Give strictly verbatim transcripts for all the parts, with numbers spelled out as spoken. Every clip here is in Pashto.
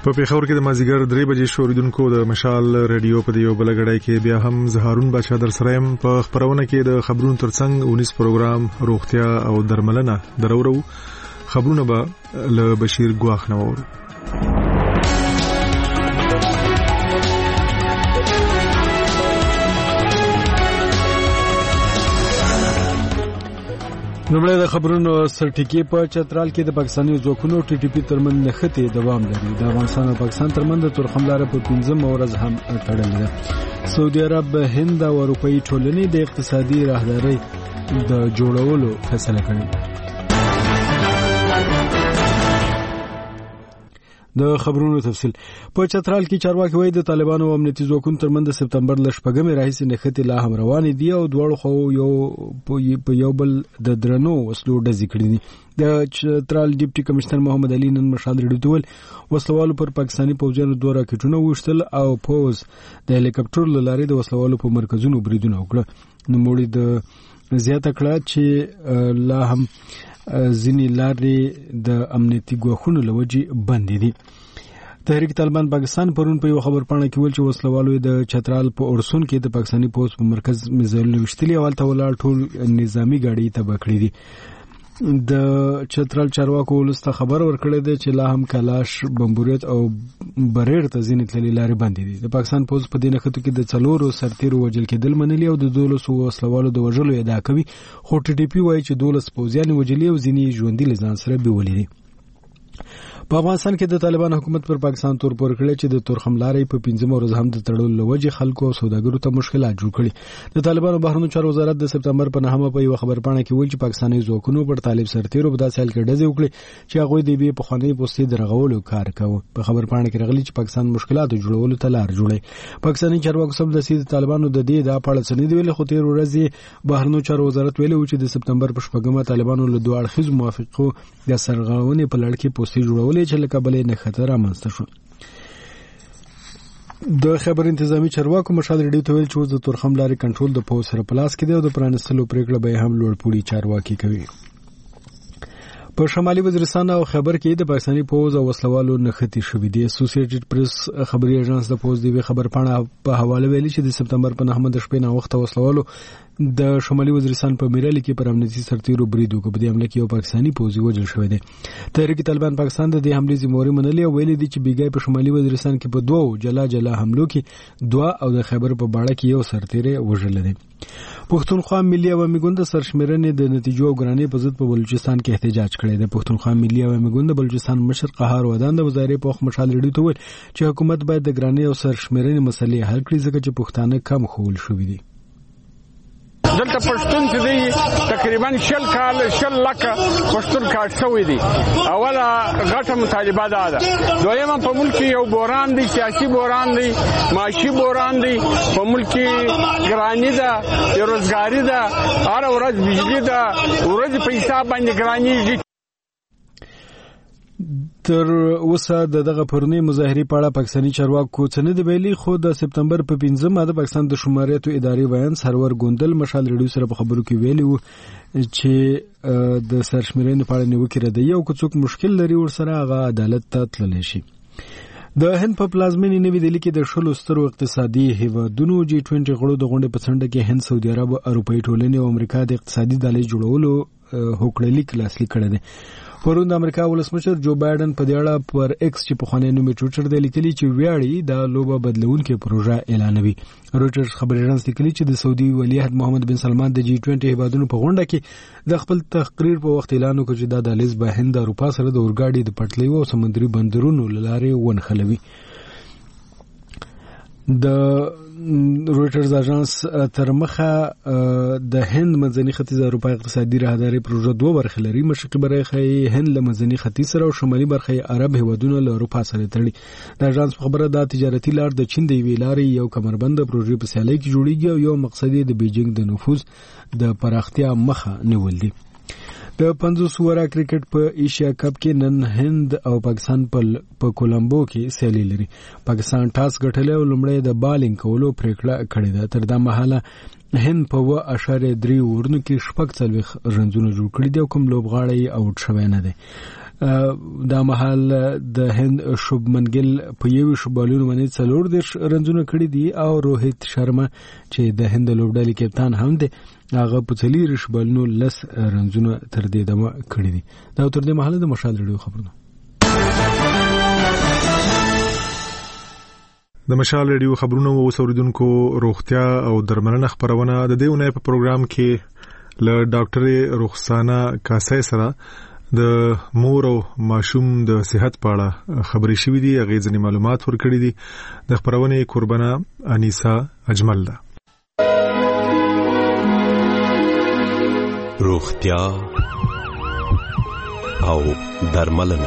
په پیښور کې د مازیګر درې بجې شوریدونکو د مشال ریډیو په دیو بلګړای کې بیا هم زهارون بچا در سره يم. په خبرونه کې د خبرونو ترڅنګ اونیس پروګرام روغتیا او درملنه درورو خبرونه به له بشیر ګواخ نوور. نومړی د خبرونو سرټیکي په چترال کې د پاکستاني ځواکونو ټي ټي پی ترمن نښتې دوام لري. د افغانستان او پاکستان ترمن د تورخملاره په پنځم ورځ هم تړلې ده. سعودي عرب، هند او اروپאי ټولنې د اقتصادي راهدارۍ د جوړولو فیصله کړې. د خبرونو تفصیل په چترال کې چارواکي وایي د طالبانو او امنیتي ځواکونو ترمن د سپتمبر ل شپږمې راهیسې نښتې لا هم روانې دي او دواړو خو یو په یو بل د درنو وسلو ډزې کړې دي. د چترال ډیپټي کمشنر محمد علي نن مشال ریډیو ته ویل وسلوالو پر پاکستاني پوځیانو دوه راکټونه وشتل او پوز د هلیکاپټر له لارې د وسلوالو په مرکزونو بریدونه وکړه. نوموړي د زیاته کړه چې لا هم ځینې لارې د امنیتي ګواښونو له وجې بندې دي. تحریک طالبان پاکستان پرون په یو خبرپاڼه کې ویل چې وسلوالو د چترال په اورسون کې د پاکستاني پوځ په مرکز میزایلونه وشتلي او هلته ولاړ ټول نظامي ګاډي تباه کړي دي. د چترال چارواکو ولسته خبر ورکړی دی چې لا هم کلاش، بمبوریت او بریر ته ځینې تللې لارې بندې دي. د پاکستان پوځ په دې نښتو کې د څلورو سرتیرو وژل کېدل منلي او د دولسو وسلوالو د وژلو ادعا کوي، خو ټي ټي پی وایي چې دولس پوځیان وژلي او ځینې ژوندي له ځان سره بیولي دي. په افغانستان کې د طالبان حکومت پر پاکستان تور پور کړی چې د تورخملارې په پنځم ورځ هم د تړلو له وجې خلکو او سوداګرو ته مشکلات جوړ کړي. د طالبانو بهرنیو چارو وزارت د سپتمبر په نهمه په یو خبرپاڼه کې ویل چې پاکستاني ځواکونو پر طالب سرتیرو په داسې حال کې ډزې وکړي چې هغوی د یوې پخوانۍ پوستې د رغولو کار کاوه. په خبرپاڼه کې راغلي چې پاکستان مشکلاتو جوړولو ته لار جوړوي. پاکستاني چارواکو سمدستي د طالبانو د دې ادعا په اړه څه نه دي ویلي، خو تېر ورځ بهرنیو چارو وزارت ویلي و چې د سپتمبر په شپږمه طالبانو له دوه اړخیزو موافقو د سرغړونې په لړ کې پوستې جوړولې چې له کبله خطر رامنځته شو. د خبر انتظامی چارواکو مشال ریډیو ته ویل چې اوس د تورخملارې کنټرول د پوځ سره په لاس کې دی او د پرانستلو پریکړه به هم لوړپوړي چارواکي کوي. په شمالي وزیرستان او خیبر کې د پاکستاني پوځ او وسلوالو نښتې شوې دي. اسوسییټډ پریس خبري ایجنس د پوځ د خبرپاڼه په حواله ویلي چې د سپتمبر په نهمه د شپې ناوخته وسلوالو د شمالي وزیرستان په میرالي کې پر امنیتي سرتیرو برید وکړ. په دې حمله کې یو پاکستاني پوځي وژل شوی دی. تحریک طالبان پاکستان د دې حملې ذمہواري منلې او ویلي دي چې بیګای په شمالي وزیرستان کې په دوه جلا جلا حملو کې دوه او د خیبر په باړه کې یو سرتیری وژل دي. پښتونخوا ملي عوامي ګوند د سرشمیرنې د نتیجو او ګرانۍ په ضد په بلوچستان کې احتجاج کړی دی. پښتونخوا ملي عوامي ګوند د بلوچستان مشر قهار ودان د وزارت په مشال ریډیو ته ویل چې حکومت باید د ګرانۍ او سرشمیرنې مسلې حل کړي ځکه چې پښتانه کم خول شوي دي. دلته پښتون چې دی تقریبا شل کال شل لکه پښتون کاټ شوی دی. اوله غټه مطالبه ده ده دویمه په ملک یو بوران دی، سیاسي بوران دی، معاشي بوران دی، په ملک ګرانی ده، روزګاری ده، هر ورځ بجلی ده، ورځ په حساب باندې ګرانیږي. تر اوسه د دغه پرونی مظاهرې په اړه پاکستاني چارواکو څه نه دی ویلي، خو د سپتمبر په پنځمه د پاکستان د شماریاتو ادارې ویان سرور ګوندل مشال ریډیو سره په خبرو کې ویلي وو چې د سرشمیرنې په اړه نیوکې ردوي او که څوک مشکل لري ورسره هغه عدالت ته تللی شي. د هند په پلازمینې نوې دهلي کې د شلو سترو اقتصادي هیوادونو جی ټوینټي غړو د غونډې په څنډه کې هند، سعودي عرب، اروپאי ټولنې او امریکا د اقتصادي دالۍ جوړولو هوکړلیک لاسلیک کړی دی. پرون د امریکا ولسمشر جو بایدن په دې اړه پر ایکس چې پخوانی نوم یې ټویټر دی لیکلي چې ویاړي د لوبه بدلونکې پروژه اعلانوي. رویټرز خبري ایجنس لیکلي چې د سعودي ولیعهد محمد بن سلمان د جی ټوینټي هیوادونو په غونډه کې د خپل تقریر په وخت اعلان وکړ چې دا دهلیز به هند او اروپا سره د اورګاډي د پټلۍ او سمندري بندرونو له لارې ونښلوي. د رویټرز اژانس تر مخه د هند منځني ختیځ اروپا اقتصادي راهداري پروژه دوه برخې لري. مشرقي برخه یې هند له منځني ختیځ سره او شمالي برخه یې عرب هیوادونو له اروپا سره تړي. د اژانس خبره دا تجارتي لار د چین د یوې لارې یو کمربند پروژې په سیالۍ کې جوړیږي او یو مقصد یې د بیجینګ د نفوذ د پراختیا مخه نیول دي. د پنځوس اوره کرکټ په ایشیا کپ کې نن هند او پاکستان په کولمبو کې سیالي لري. پاکستان ټاس ګټلی او لومړی د بالینګ کولو پریکړه کړې ده. تر دا مهاله هند په اوه اعشاریه درې اورونو کې شپږ څلوېښت رنزونه جوړ کړي دي او کوم لوبغاړی آوټ شوی نه دی. دا مهال د هند شوبمن ګیل په یو شوبالونو باندې څلور دیرش رنزونه کړي دي او روهیت شرما چې د هند لوبډلې کپتان هم دی هغه په څلور شوبالونو لس رنزونه تر دې دمه کړي دي. دا تر دې مهال د مشال ریډیو خبرونه. د مشال ریډیو خبرونه او اوریدونکو روغتیا او درملنه خبرونه د دې ونې په پروګرام کې له ډاکټر رخسانه کاسای سره د مور او ماشوم د صحت په اړه خبرې شوې دي. هغه ځینې معلومات ورکړي دي. د خبرونه قربانه انیسا اجمل ده. روغتیا او درملنه.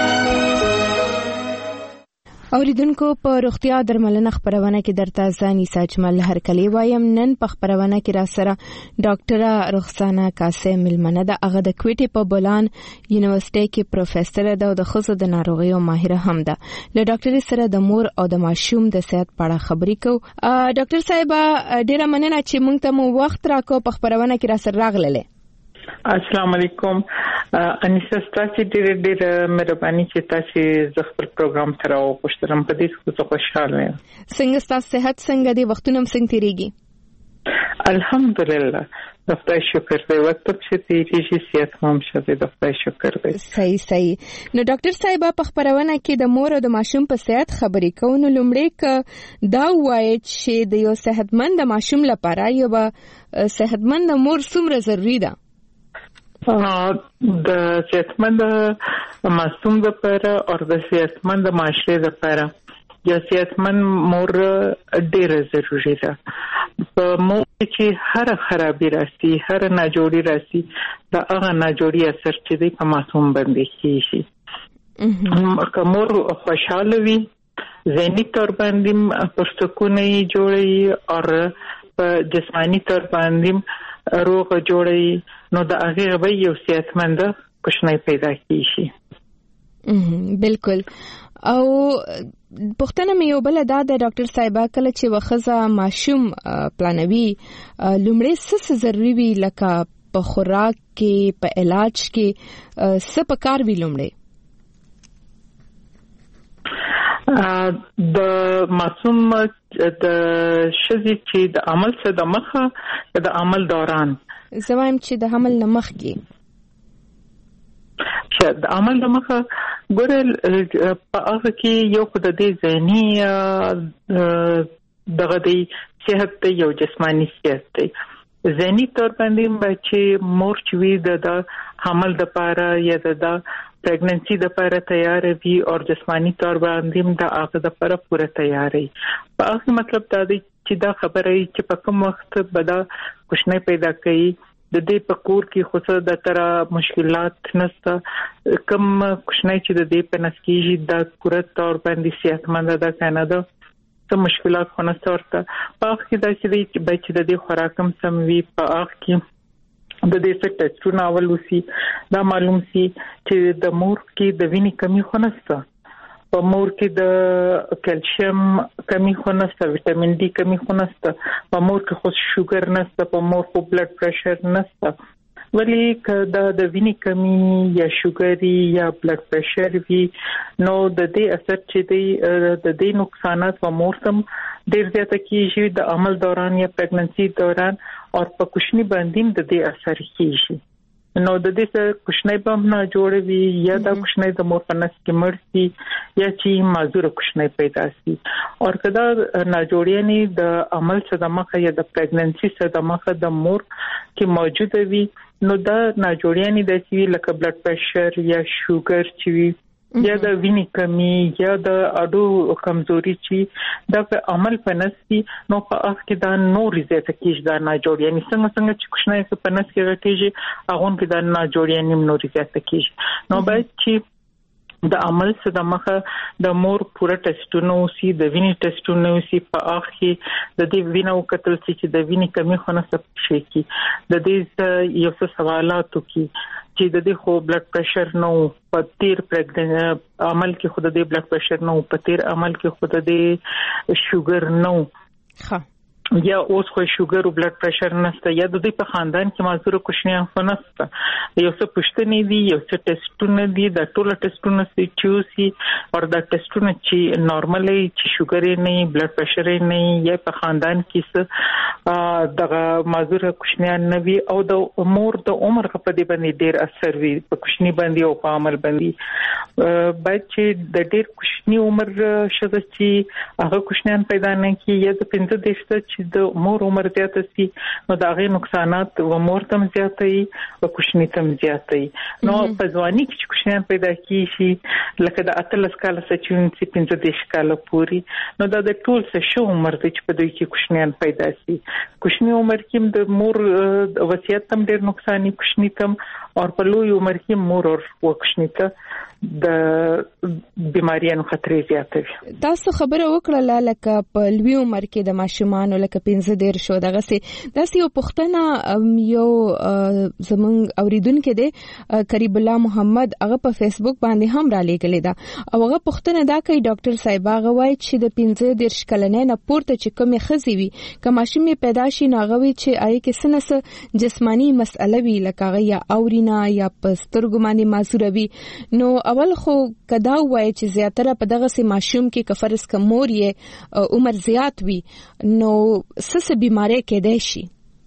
اوریدونکو په روغتیا درملنه خبرونه کې درته ځاني ساجمل هرکلی وایم. نن په خبرونه کې را سره ډاکټر رخسانه کاسه ملمنه ده. هغه د کوټې په بولان یونیورسيټي کې پروفیسور ده او د خصوصي د ناروغیو ماهره هم ده. له ډاکټر سره د مور او د ماشوم د صحت په اړه خبرې کوو. ډاکټر صاحب ډیره مننه چې موږ ته مو وخت راکو په خبرونه کې را سره راغله. السلام علیکم. انیسا ستاسو ډېر ډېر مهرباني چې تاسو زه خپل پروګرام سره او خوشترم په دې څه خوشاله یم. څنګه ستاسو صحت څنګه دی؟ وختونه څنګه تیریږي؟ الحمدلله د خدای شکر دی. وخت چې تیریږي صحت هم شته د خدای شکر دی. صحیح صحیح. نو ډاکټر صاحب په خبرونه کې د مور او د ماشوم په صحت خبرې کوو. نو لومړی ک دا وایي چې د یو صحتمند ماشوم لپاره یو صحتمند مور څومره ضروری ده؟ د صحتمند معصوم لپاره او د صحتمند معاشره لپاره یو صحتمند مور ډیره ضروری ده. په مور کې هر خرابې راسي، هر ناجوړي راسي، دا هغه ناجوړي اثر چې دی په معصوم باندې کیږي. که مور خوشاله وي، ذهني تور باندې پرسکونه یې جوړي او په جسمانی تور باندې روغ جوړي، نو د هغه به یو صحتمند کوشنۍ پیدا کیږي. بالکل. او پښتنه مې یو بل دا د ډاکټر صاحب کله چې وخزه ماشوم پلانوي لومړی څه ضروری وي لکه په خوراک کې، په علاج کې څه پکار وي لومړی؟ د معصوم د شذې چې د عمل څخه د مخه د عمل دوران زوایم چې د عمل نمخ کې چې د عمل نمخه ګورل په هغه کې یو خدای دې ذهني دغه دې صحت ته یو جسمانی صحت ته ذهني تور باندې بچي مور چې وي د عمل د پاره یا د پریگننسی د پاره تیار وي او جسمانی تور باندې د هغه د پاره پوره تیاری. په هغه مطلب دا دی چې دا خبره چې په کوم وخت بدا کوشنۍ پیدا کوي د دې په کور کې خصوصا د تر مشکلات نشته. کوم کوشنۍ چې د دې په نسکیږي د پوره تور باندې صحتمند ده کنه ده څه مشکلات خو نه ورته. په هغه کې دا چې بچی د دې خوراکم سم وي، په هغه کې د دې څه ټیسټونه اول وسی دا معلوم سي چې د مور کې د وینې کمی خو نشته، په مور کې د کلسیم کمی خو نشته، وټامین ډي کمی خو نشته، په مور کې خو شوګر نشته، په مور کې بلډ پريشر نشته. ولی کدا د وینې کمی یا شوګری یا بلډ پريشر وي نو د دې اثر چې دی د دې نقصانات په مور تم ډیر زیاته کیږي د عمل دوران یا پریگننسی دوران او په کوشنی باندې د دې اثر کیږي. نو د دې څخه کوشنی بم نه جوړوي یا د کوشنی د مور په نس کې مرسي یا چې معذور کوشنی پیدا شي او کدا ناجوړیانی د عمل څخه د مخه یا د پریگننسی څخه د مخه د مور کې موجود وي نو دا ناجوړیانی د سی لکه بلډ پريشر یا شوګر چې یا د وینې کمی یا د اډو کمزوري چې د عمل په نسي نو په اخ کې دا نور زیاته کیږي دا ناجوړیانی څنګه څنګه چې کوښنه په نس کې راټیږي هغه کې دا ناجوړیانی نور زیاته کیږي. نو باید چې د عمل څخه د مخه د مور پوره ټیسټونه وسی د وینې ټیسټونه وسی په اخ کې د دې وینو کتل چې د وینې کمی خو نه څه شي کی د دې یو څه سوالاتو کې چې د دې خو بلډ پريشر نو په تیر پرګن عمل کې خود دې بلډ پريشر نو په تیر عمل کې خود دې شوګر نو ها یا اوس خو شوګر او بلډ پريشر نشته یا د دې په خاندان کې معذور کوشنیان خو نشته یو څه پښتنې دي یو څه ټیسټونه دي د ټولو ټیسټونو چې چوسي او د ټیسټونو چې نورمالي چې شوګر نه بلډ پريشر نه یا په خاندان کې څه دغه معذور کوشنیان نه وي او د مور د عمر په دې باندې ډېر اثر وي په کوشنی باندې او په عمل باندې باید چې د ډېر کوشنی عمر شته چې هغه کوشنیان پیدا نه کی یا د پنځه دیشته چې د مور عمر زیات سي نو دا غي نقصانات و مور تم زیاتې او کوشنی تم زیاتې نو په ځواني کې چې کوشنیان پیدا کیږي لکه د اتلس کال سچون چې پنځه دیش کال پوري نو دا د ټول څه شو عمر چې په دوی کې کوشنیان پیدا سي کوشنی عمر کې د مور وصیت تم ډېر نقصاني کوشنی تم او په لوی عمر کې مور او کوشنی ته د بیماریانو خطر زیاتوي تاسو خبره وکړه لکه په لوی عمر کې د ماشومان لکه پنځه ډیر شو دغه سي داسې یو پښتنه یو زمونږ اوریدونکو دی قریب الله محمد هغه په فیسبوک باندې هم را لېږلې ده او هغه پښتنه دا کوي ډاکټر صاحب هغه وایي چې د پنځه ډیر شکلنې نه پورته چې کومه خزي وي کوم ماشومې پیدا شي ناغوي چې آی کې سنس جسمانی مسئله وي لکه یا اورینا یا پسترګو باندې معذور وي نو اول خو کدا وای چې زیاتره په دغه سي ماشوم کې کفرس کمور یې عمر زیات وي نو سس بیماری کېدای شي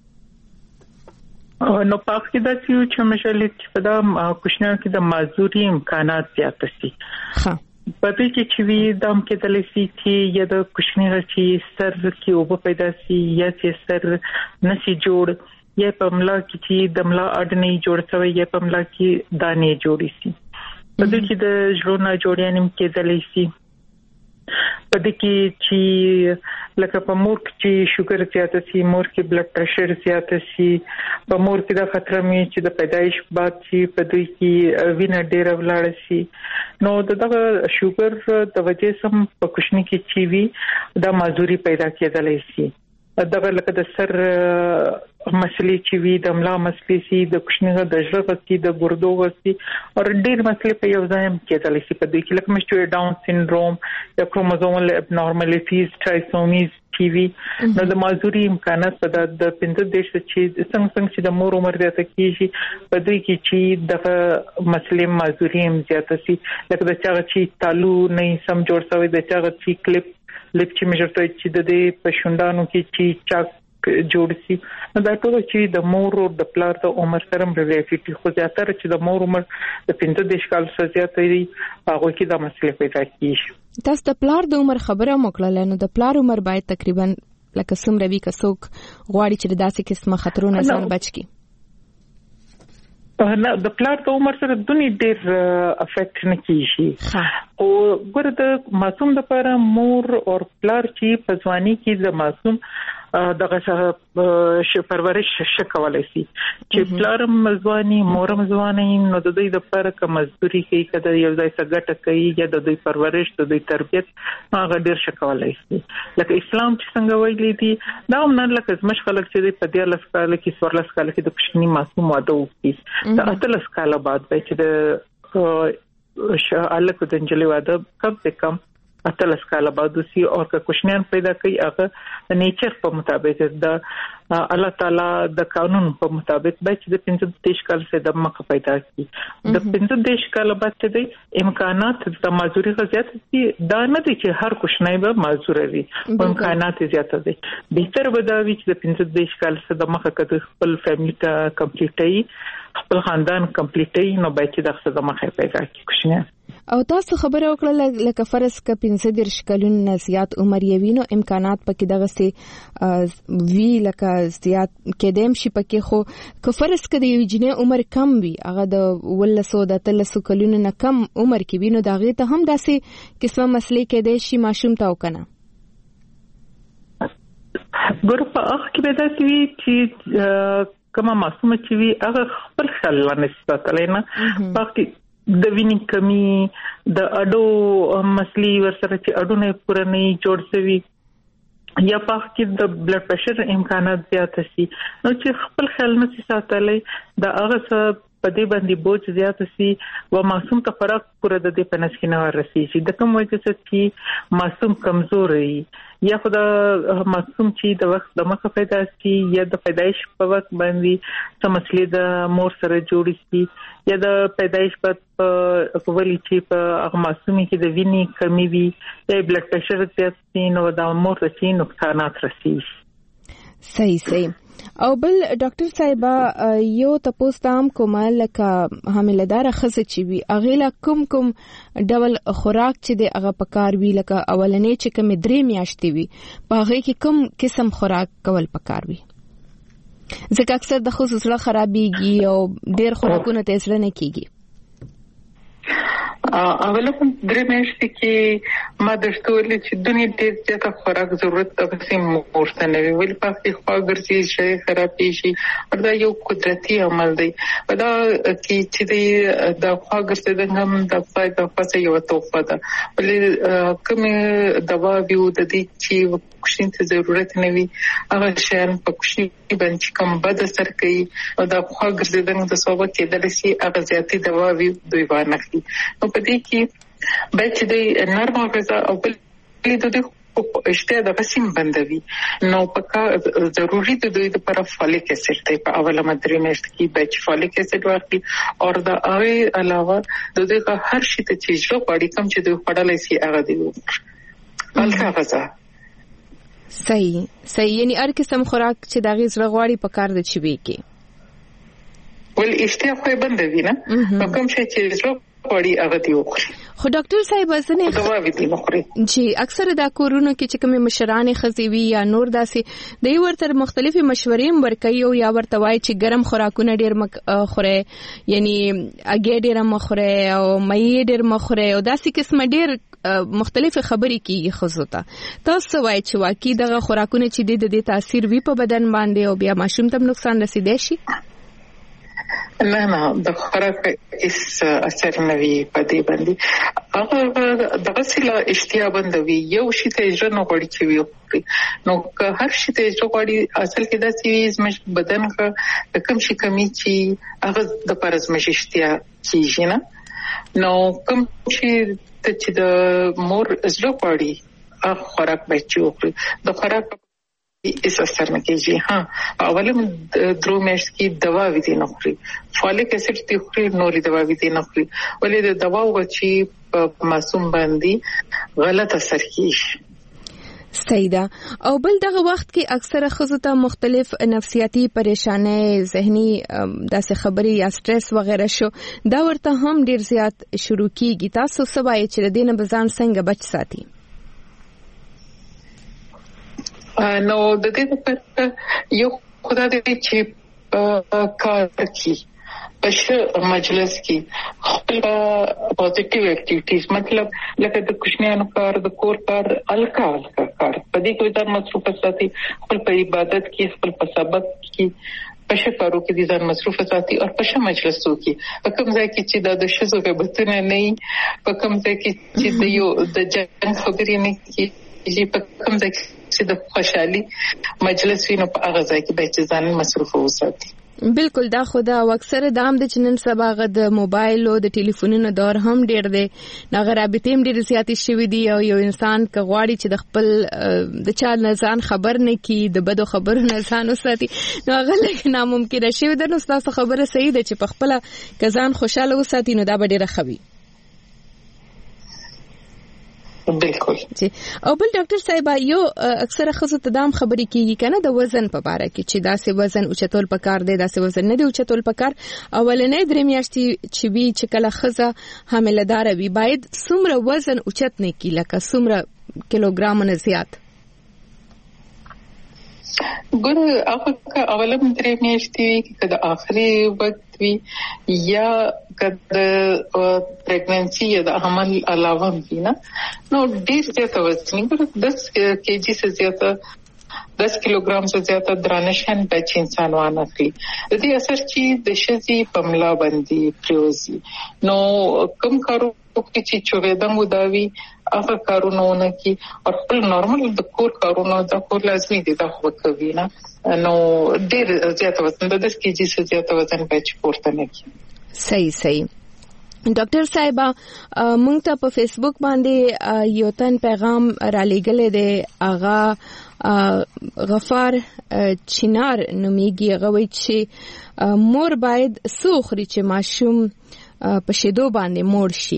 نو پاک کې د سیو چې مشالې چې په دا کوشنیان کې د معذوري امکانات زیات شي ها پدې کې چې وی دم کې د لسی چې یا د کوشنی رچی سر کې او په پیدا سي یا چې سر نشي جوړ یا په ملا کې چې د ملا اډ نه جوړ شوی یا په ملا کې دانې جوړي سي پدې کې د ژوند جوړیانم کې د لسی پدې کې چې لکه په مور کې شوګر زیات سي مور کې بلډ پريشر زیات سي په مور کې د خطر مې چې د پیدایش بعد چې په دوی کې وینه ډېر ولاړ شي نو دغه شوګر د وجې سم په کوشنی کې چې وي د معذوري پیدا کېدلای شي دغه لکه د سر مسلې چې وي د ملا مسلې سي د کوشنی د ژغ سي د ګردو غسي او ډېر مسلې په یو ځای کېدلای شي په دوی کې لکه مشتوي ډاون سینډروم یا کروموزومل ابنورمالیټیز ټرایسومیز ټي وي نو د معذوري امکانات په د پنځه دیش چې څنګه څنګه چې د مور عمر زیاته کیږي په دوی کې چې د مسلې معذوري هم زیاته سي لکه د چا چې تالو نه سم جوړ شوی د چا چې کلیپ لپ چې مجرته چې د دې په شوندانو کې چې چاک جوړ شي نو دا ټول چې د مور او د پلار د عمر سره ریلیټډ خو زیاتره چې د مور عمر د پنځه دیش کال څخه زیات وي هغه کې د مسلې پیدا کیږي تاسو د پلار د عمر خبره مکړه نو د پلار عمر باید تقریبا لکه څومره وی کڅوک غواړي چې داسې قسمه خطرونه ځان بچ کی نه د پلار د عمر سره دونی ډېر افیکټ نه کیږي او ګوره د معصوم لپاره مور او پلار چې په ځواني کې د معصوم دغه څه پرورش شکولای شي چې پلار مزواني مور مزواني نو د دوی د لپاره کوم مزدوري کوي کده یو ځای څنګه کوي یا د دوی پرورش د دوی تربيت هغه ډېر شکولای شي لکه اسلام چې څنګه ویلي دي دا هم نه لکه زمش خلک چې په دې لس کال کې سورلس کال کې د کوچني معصوم واده وکړي د اتلس کال بعد به چې د شالک د انجلي واده کم سے کم اتلس کال بعد وسی او که کوشنیان پیدا کوي هغه نیچر په مطابق د الله تعالی د قانون په مطابق به چې د پنځه دیش کال څخه د مخه پیدا کی د پنځه دیش کال بعد چې د امکانات د معذوري غزيات دي دا نه دي چې هر کوشنی به معذور وي امکانات زیات دي بهتر به دا وي چې د پنځه دیش کال څخه د مخه کده خپل فیملی ته کمپلیټي خپل خاندان کمپلیټي نو به چې د څه د مخه پیدا کی کوشنی او تاسو خبره وکړه لکه فرض ک پنځه دیرش کلونه زیات عمر یې وینو امکانات پکې دغه سي وی لکه زیات کېدم شي پکې خو ک فرض ک د یو جنې عمر کم وي هغه د ولسو د تلسو کلونه نه کم عمر کې وینو دغه ته هم داسې قسمه مسلې کېدې شي ماشوم تا وکنه ګور په اخ کې به دا وی چې کما معصومه چې وی هغه خپل خل نه ستاتل نه پکې د وینې کمی د اډو مسلې ورسره چې اډو نه پوره نه جوړ شوی یا پاک کې د بلډ پريشر امکانات زیات شي نو چې خپل خیال نه ساتلې دا هغه څه په دې باندې بوج زیات شي او معصوم ته خوراک پوره د دې پنس کې نه ورسیږي د کوم وجه چې معصوم کمزور وي یا خدا معصوم چې د وخت د مخه پیدا شي یا د پیدایش په وخت باندې څه مسلې د مور سره جوړ شي یا د پیدایش په کولی چې په هغه معصومي کې د وینې کمی وي یا بلډ پريشر زیات وي نو دا مور ته شي نقصانات رسیږي. صحیح صحیح. او بل ډاکټر صاحب یو تاسو تام کومه لکه حاملدار خزه چې وي اغه کوم کوم ډول خوراک چې د هغه پکار وی لکه اولنې چې کوم درې میاشتې وي په هغه کې کوم قسم خوراک کول پکار وي ځکه اکثر د خصوص له خرابېږي او ډېر خوراکونه ته اثر نه کیږي. اوله په درې میاشتې کې ما د ټولې چې دنیا ډېر زیاته خوراک ضرورت تاسو مورته نه ویل پاتې خو ګرځي شي خراب شي دا یو قدرتي عمل دی په دا کې چې د خو ګرځي هم د فائدہ پاتې یو توفه ده ولې کومه دوا ویو د دې چې کوشین ته ضرورت نه وي هغه شان په کوشین باندې کوم بد اثر کوي او د خو ګرځي د صوبه کې د لسی هغه زیاتې دوا وی دوی باندې نو په دې کې به چې د نرمه غذا او بل د دې اشته د قسم بندوي نو پکا ضروري د دوی لپاره فولیک اسید دی په اوله مدرې مشت کې به فولیک اسید ورکړي او د هغه علاوه د دې هر شي ته چې ژوند پړی کم چې دوی خړلای شي هغه دی الکا غذا. صحیح صحیح یعنی هر قسم خوراک چې د غیز رغواړي په کار د چوي کې ول اشته خو بندوي نه کوم شي چې ژوند پړی هغه دی وخوري. خو ډاکټر صاحب اسنه دوا ویدي مخوري چې اکثر دا کورونو کې چې کوم مشران خزيوي یا نور داسې د یو ورته مختلفي مشورې ورکوي او یا ورته وایي چې ګرم خوراکونه ډیر مخوره یعنی اګې ډیر مخوره او مې ډیر مخوره او داسې قسم ډیر مختلف خبرې کیږي خصوصا تاسو وایي چې واقعي دغه خوراکونه چې د دې تاثیر وی په بدن باندې او بیا ماشوم ته نقصان رسیدي شي نه نه د خوراک اس اثر نه وی په دې باندې هغه د غسله اشتیا بندوي یو شي ته ژوند غوړي چې وي نو هر شي ته غوړي اصل کې د سیویز مش بدن کا کم شي کمی چې هغه د پرز مش اشتیا کیږي نه نو کم شي ته چې د مور زړه غوړي هغه خوراک بچي وکړي د خوراک اس اثر نه کیږي. ها اولم درو میاشت کې دوا ویدي نه خوري فولیک اسید تی خوري نوري دوا ویدي نه خوري ولې د دوا وچی په معصوم باندې غلط اثر کیږي. سیدا او بل دغه وخت کې اکثره خزو ته مختلف نفسیاتی پریشانای ذهنی داسې خبري یا سټرس وغیرہ شو دا ورته هم ډیر زیات شروع کیږي تاسو سبای چې د دینه بزان څنګه بچ ساتي نو د دې لپاره یو خدای دې چې کار کوي په مجلس کې خپل پوزټیو اکټیویټیز مطلب لکه د کوشنیانو کار د کور کار الکا الکا کار په دې کې ځان مصروف ساتي خپل په عبادت کې خپل په سبق کې پښه کارو کې دي ځان مصروف ساتي او پښه مجلسو کې په کوم ځای کې چې د شزو غبطونه نه په کوم ځای کې چې د یو د جنگ خبرې نه کې چې په کوم ځای چې د خوشحالي مجلس وینو په هغه ځای کې به ځان مصروف وساتي. بالکل دا خدا او اکثر دام د چنن سبا غد موبایل او د ټلیفونونو دور هم ډیر دی نغه رابطې هم ډیر زیاتې شوې دي او یو انسان ک غواړي چې د خپل د چا نزان خبر نه کی د بدو خبرو نه ځان وساتي نو هغه لکه ناممکن شي د نو تاسو خبره صحیح ده چې په خپل کزان خوشاله وساتي نو دا به ډیره خوي. بالکل او بل ډاکټر صاحب یو اکثر خصوص تدام خبرې کیږي کنه د وزن په اړه کې چې داسې وزن اوچتول پکار دی داسې وزن نه دی اوچتول پکار اولنې درې میاشتې چې وی چې کله خزه حاملدار وي باید څومره وزن اوچت نه کی لکه څومره کیلوګرام نه زیات ګور هغه اولم درې میاشتې کې کله اخري وخت وی یا کله پریګننسي یا د حمل علاوه وینا نو ډیر زیات وزن ګور دس کېجی سے زیاته دس کیلوګرام سے زیاته درانشن بچ انسان وانه کړی د دې اثر چې د شذي پملا باندې پریوزي نو کم کارو چې چوغېدم وداوي هغه کارونه کی او خپل نارمل د کور کارونه د کور لازمي دي دا خو کوي نه نو ډیر زیات وزن د دس کېجی سے زیات وزن بچ پورته نه کی صحیح صحیح ډاکټر صاحب مونږ ته په فیسبوک باندې یو تن پیغام را لېږلی دی اغا غفار چینار نومیږي هغه وایي چې مور باید څه وخوري چې ماشوم په شیدو باندې موړ شي.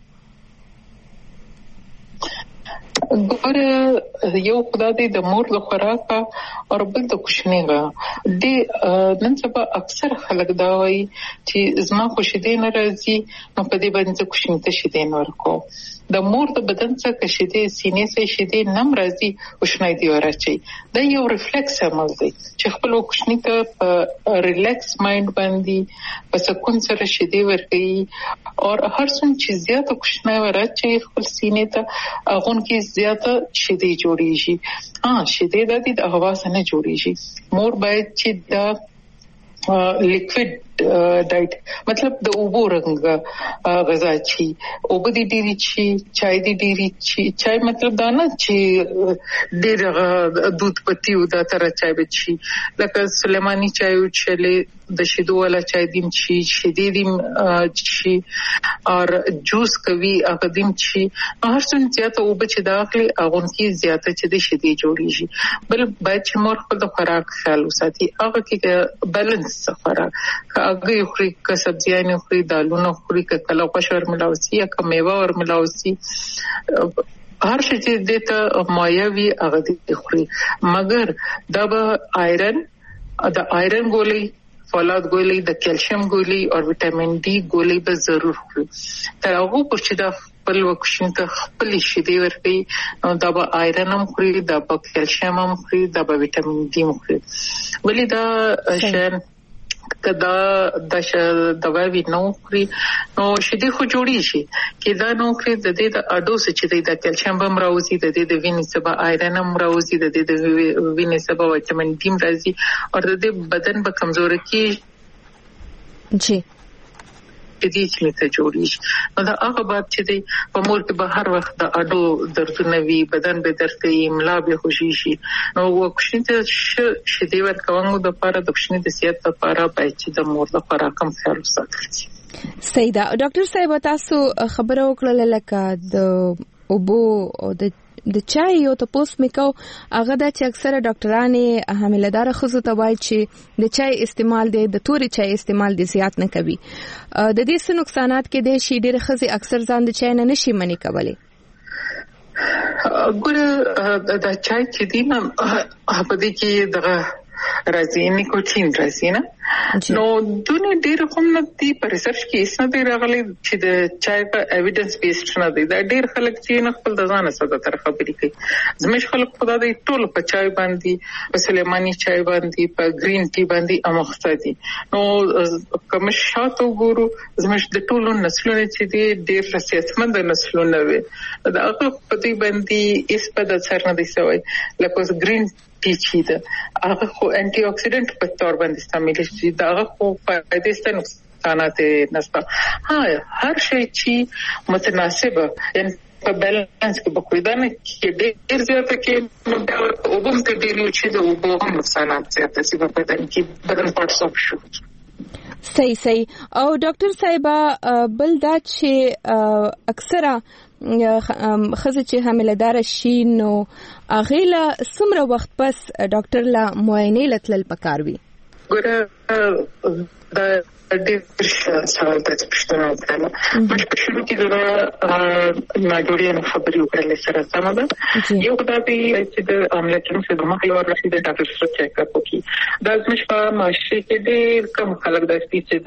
ګوره یو خدا دې د مور د خوراک او بل د کوشنیغه د نن سبا اکثر خلک دا وایي چې زما خوشیدې نه راځي نو په دې باندې کوشنی ته شیدې نه ورکو. د مور د بدن څخه شیدې سینې سره شیدې نم راځي کوشنی دی ورچي دا یو ریفلیکس عمل دی چې خپل کوشنی ته په ریلیکس مایند باندې په سکون سره شیدې ورکړي او هر څومره چې زیاته کوشنی ورچي خپل سینې ته اغون کې زیاته شیدې جوړیږي. ها شیدې د هوا څخه جوړیږي. مور باید چې د لیکویډ ډایټ مطلب د اوبو رنګ غذا چی اوبو دی ډیری چی چای دی ډیری چی چای مطلب دا نه چې ډیر دودھ پتی او دا تر چای بچي لکه سلیمانی چای او چلے د شیدو والا چای دیم چی شیدې دیم چی اور جوس کوي هغه دیم چی هر څه زیاته اوبو چې داخلي اغون کې زیاته چې د شیدې جوړیږي. بل باید چې مور خپل د خوراک خیال وساتي هغه کې بیلنس خوراک اگه خوري که سبزیانه خوري دالونه خوري که کله قشور ملاوسی یا که میوه ور ملاوسی هر شي چې دته مایوي هغه دې خوري مګر دا به آیرن دا آیرن ګولۍ فولاد ګولۍ د کیلشیم ګولۍ او وټامین ډي ګولۍ به ضرور خوري. تر هغه پورې چې دا خپل وکشن ته خپل شیدې ورکړي نو دا به آیرن هم خوري دا به کیلشیم هم خوري دا به وټامین ډي هم خوري. ولې دا شین کدا د دواوی نو خوري نو شیدې خو جوړیږي کې دا نو خوري د دې د اډوس چې د کیلشیم هم راوځي د دې د وینې سبا آیرن هم راوځي د دې د وینې سبا وټامین ډي راځي او د دې بدن به کمزوري کی جی دې چې ته جوړیږي نو دا هغه بات چې دی په مور کې به هر وخت د اډو دردونه وي بدن به درد کوي املا به خوشي شي نو وکښین ته شیدې ورکوونکو د لپاره د کوشنی د صحت لپاره باید چې د مور د خوراک هم خیال وساتل شي. سیدا ډاکټر صاحب تاسو خبرو وکړه لکه د اوبو او د د چای یو تاسو میکاو هغه د چې اکثره ډاکټرانه حاملدار خزو ته وایي چې د چای استعمال د د توري چای استعمال د زیات نه کوي د دې څه نقصانات کې د شي ډېر خزي اکثر ځان د چای نه نشي منی کولای. ګوره د چای چې دی نه په دې کې دغه راځي نیکوتین راځي نه نو دونه ډیر کوم نه دی په ریسرچ کې اس نه دی راغلي چې د چای په ایویډنس بیسډ نه دی دا ډیر خلک چې نه خپل د ځان سره تر خبرې کوي زموږ خلک خدای دې ټول په چای باندې په سلیمانی چای باندې په گرین ټي باندې اموخته دي نو کوم شاته ګورو زموږ د ټولو نسلونو چې دي ډیر رسیتمند نسلونه وي دا هغه په دې باندې اس په د سر نه دی سوی لکه گرین ټي چې دا هغه خو انټي اکسیډنټ په تور باندې استعمال شي دا هغه خو فائدې ستنه نقصانات نشته. ها هر شي چې متناسب یعنی په بیلانس کې بخویدا نه کې ډېر زیات کې او هم کې ډېر چې د اوبو هم نقصانات زیات دي په بدن کې بدن پارټس اف شو. صحیح صحیح او ډاکټر صاحب بل دا چې اکثره خزه چې حاملدار شي نو اغیلا سمره وخت پس ډاکټر لا معاینه لتل پکاروي. ګوره دا ډېر سوال ته پښتنه وکړه مې په شروع کې دا ناجوړي خبرې وکړلې سره سم ده یو دا دی چې د عملیاتو څخه د مخکې ورسې د ډاکټر سره چیک اپ وکړي دا زموږ په معاشره کې ډېر کم خلک د چې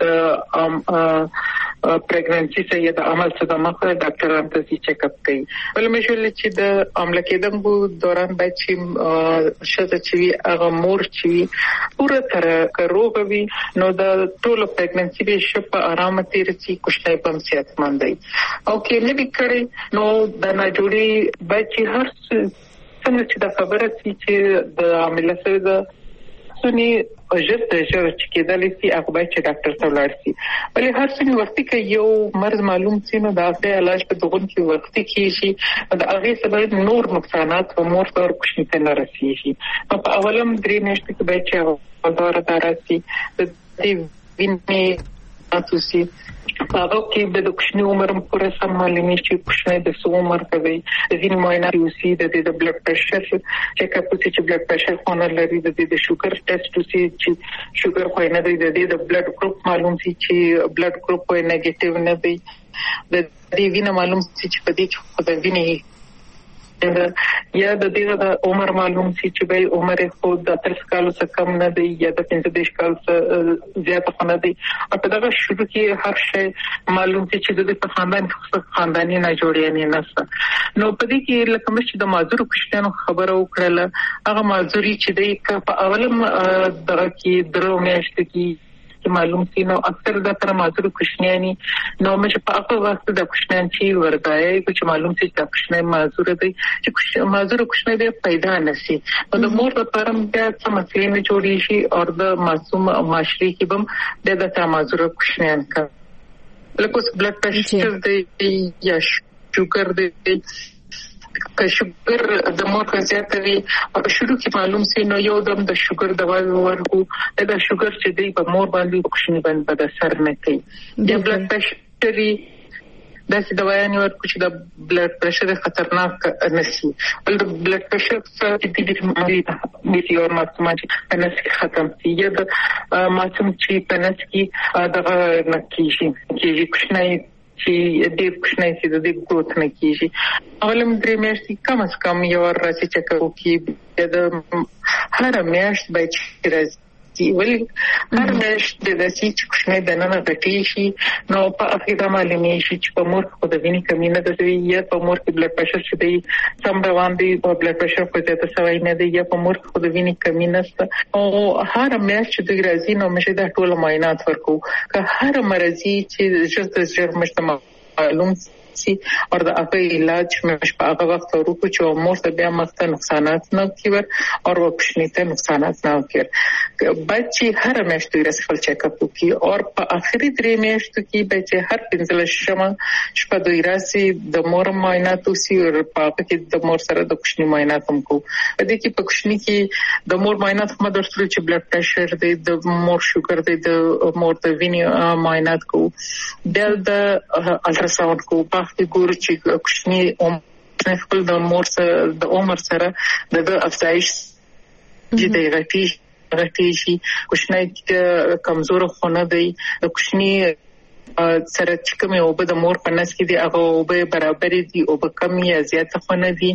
د پریګننسي سره د عمل څخه د مخکې ډاکټرانو ته چیک اپ کوي ولې مې شول چې د عملیات کېدو دوران باید چې شته چې هغه مور چې پوره تر کروغوي نو د ټولو پریګننسي به شپ آرام تیر چې کوشنۍ پم صحتمند دی او کې نه وکړي نو د ناجوړي بچي هر څنګه چې د خبره چې د عامله سره د سني اجت د ژوند چې کېدلې سي هغه باید چې ډاکټر ته ولاړ شي ولې هر څنګه وختي کې یو مرز معلوم شي نو دا د علاج په دغه کې وختي کې شي دا هغه سبب نور نقصانات او مور پر کوشنۍ ته نه رسیږي په اولم درې میاشتې کې باید چې دورة راسي د دې وینې معلومات وسی هغه کې د کوچني عمر پورې سم معلومي چې کوچني د څو عمر کوي ځینې معاینات وسی د د بلډ پريشر چیک اپ وسی چې بلډ پريشر خونه لري د د شوګر ټیسټ وسی چې شوګر خو نه دی د د بلډ ګروپ معلوم سي چې بلډ ګروپ یې نیگیټیو نه دی د دې وینه معلوم سي چې په دې کې خو د وینې یا د دې د عمر معلوم سي چې به عمر خو د تر کالو څخه کم نه دی یا د پنځه دیش کال څخه زیات نه دی او په دغه شروع کې هر شی معلوم سي چې د خاندان خاندانی نه جوړیږي نه نو په دې کې لکه مې د معذور کشتانو خبرو کړله هغه معذوري چې د په اولم دغه کې درو میاشتې کې معلوم سي نو اکثر د تر معذور کشنیانی نو مې په هغه وخت د کشنان چې ورغای چې معلوم سي چې کشنه معذور دی چې معذور کشنه دی پیدا نشي نو د مور لپاره بیا څه مسلې نه جوړی شي او د معصوم معاشري کې بم د تر معذور کشنان کا لکه بلډ پريشر دی یا شوګر دی که شوګر د مور زیاتوي او شروع کې معلوم سي نو یو دم د شوګر دوا ورکو دا شوګر چې دی په مور باندې کوښښ باندې په اثر نه کوي د بلډ پريشر دا چې دوايان ورکو چې د بلډ پريشر خطرناک نشي بل د بلډ پريشر څخه د دې میټیور ماسوم چې پنس ختم شي یا د ماسوم چې پنس کې دغه نکیږي چې کوښنه چې د کوښنه چې د دې ګروت نه کیږي اولم درې میاشتې کم از کم یو راځي چې کوو کې د هر میاشت به چې راځي ولی هر میاشت د داسې چې کوښنه د نن غټي شي نو په افریقا معلومي شي چې په مور خو د وینې کمی نه ده یا په مور کې بلډ پريشر چې دی سم روان دی په بلډ پريشر په ځای ته سوي نه دی یا په مور خو د وینې کمی نشته او هر میاشت چې د راځي نو مشه د ټول معاینات ورکو که هر مرضی چې ژر ژر مشته معلوم سي او د هغه علاج مش په هغه وخت ورکو چې مور ته بیا مخته نقصانات نه کیور او کوښنه ته نقصانات نه کیږي بچي هر میاشت د رسفل چیک اپ کوي او په اخري درې میاشتو کې بچي هر پنځل شمه شپه د راسي د مور معاینات وسی او په کې د مور سره د کوښنی معاینات هم کو د دې کې په کوښنی کې د مور معاینات هم درسره چې بلډ پريشر دی د مور شوګر دی د مور د وینې معاینات کو د الټراساوند کو د ګور چې کوښنی عمر خپل د مور سره د عمر سره د افزایش چې د غټي غټي شي کوښنی کمزور خونه دی د کوښنی سره چې کومه او د مور په نس کې دی هغه او به برابر دي او به کم یا زیات خونه دي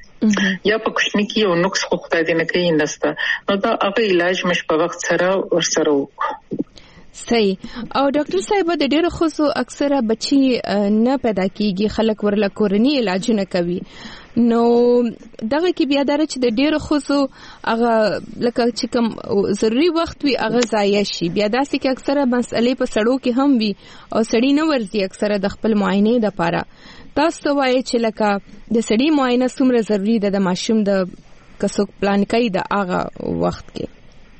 یا په کوښنی کې یو نقص خو خدای دې نه کوي نسته نو دا هغه علاج مش په وخت سره ورسره وکړو صحیح او ډاکټر صاحب د ډېر خصو اکثره بچي نه پیدا کیږي خلک ورله کورنی علاجونه کوي نو دغه کې بیا دره چې د ډېر خصو هغه لکه چې کوم ضروري وخت وي هغه ضایع شي بیا داسې کې اکثره مسئلې په سړو کې هم وي او سړی نه ورځي اکثره د خپل معاینې لپاره تاسو وایي چې لکه د سړی معاینه څومره ضروری ده د ماشوم د کڅوک پلان کوي د هغه وخت کې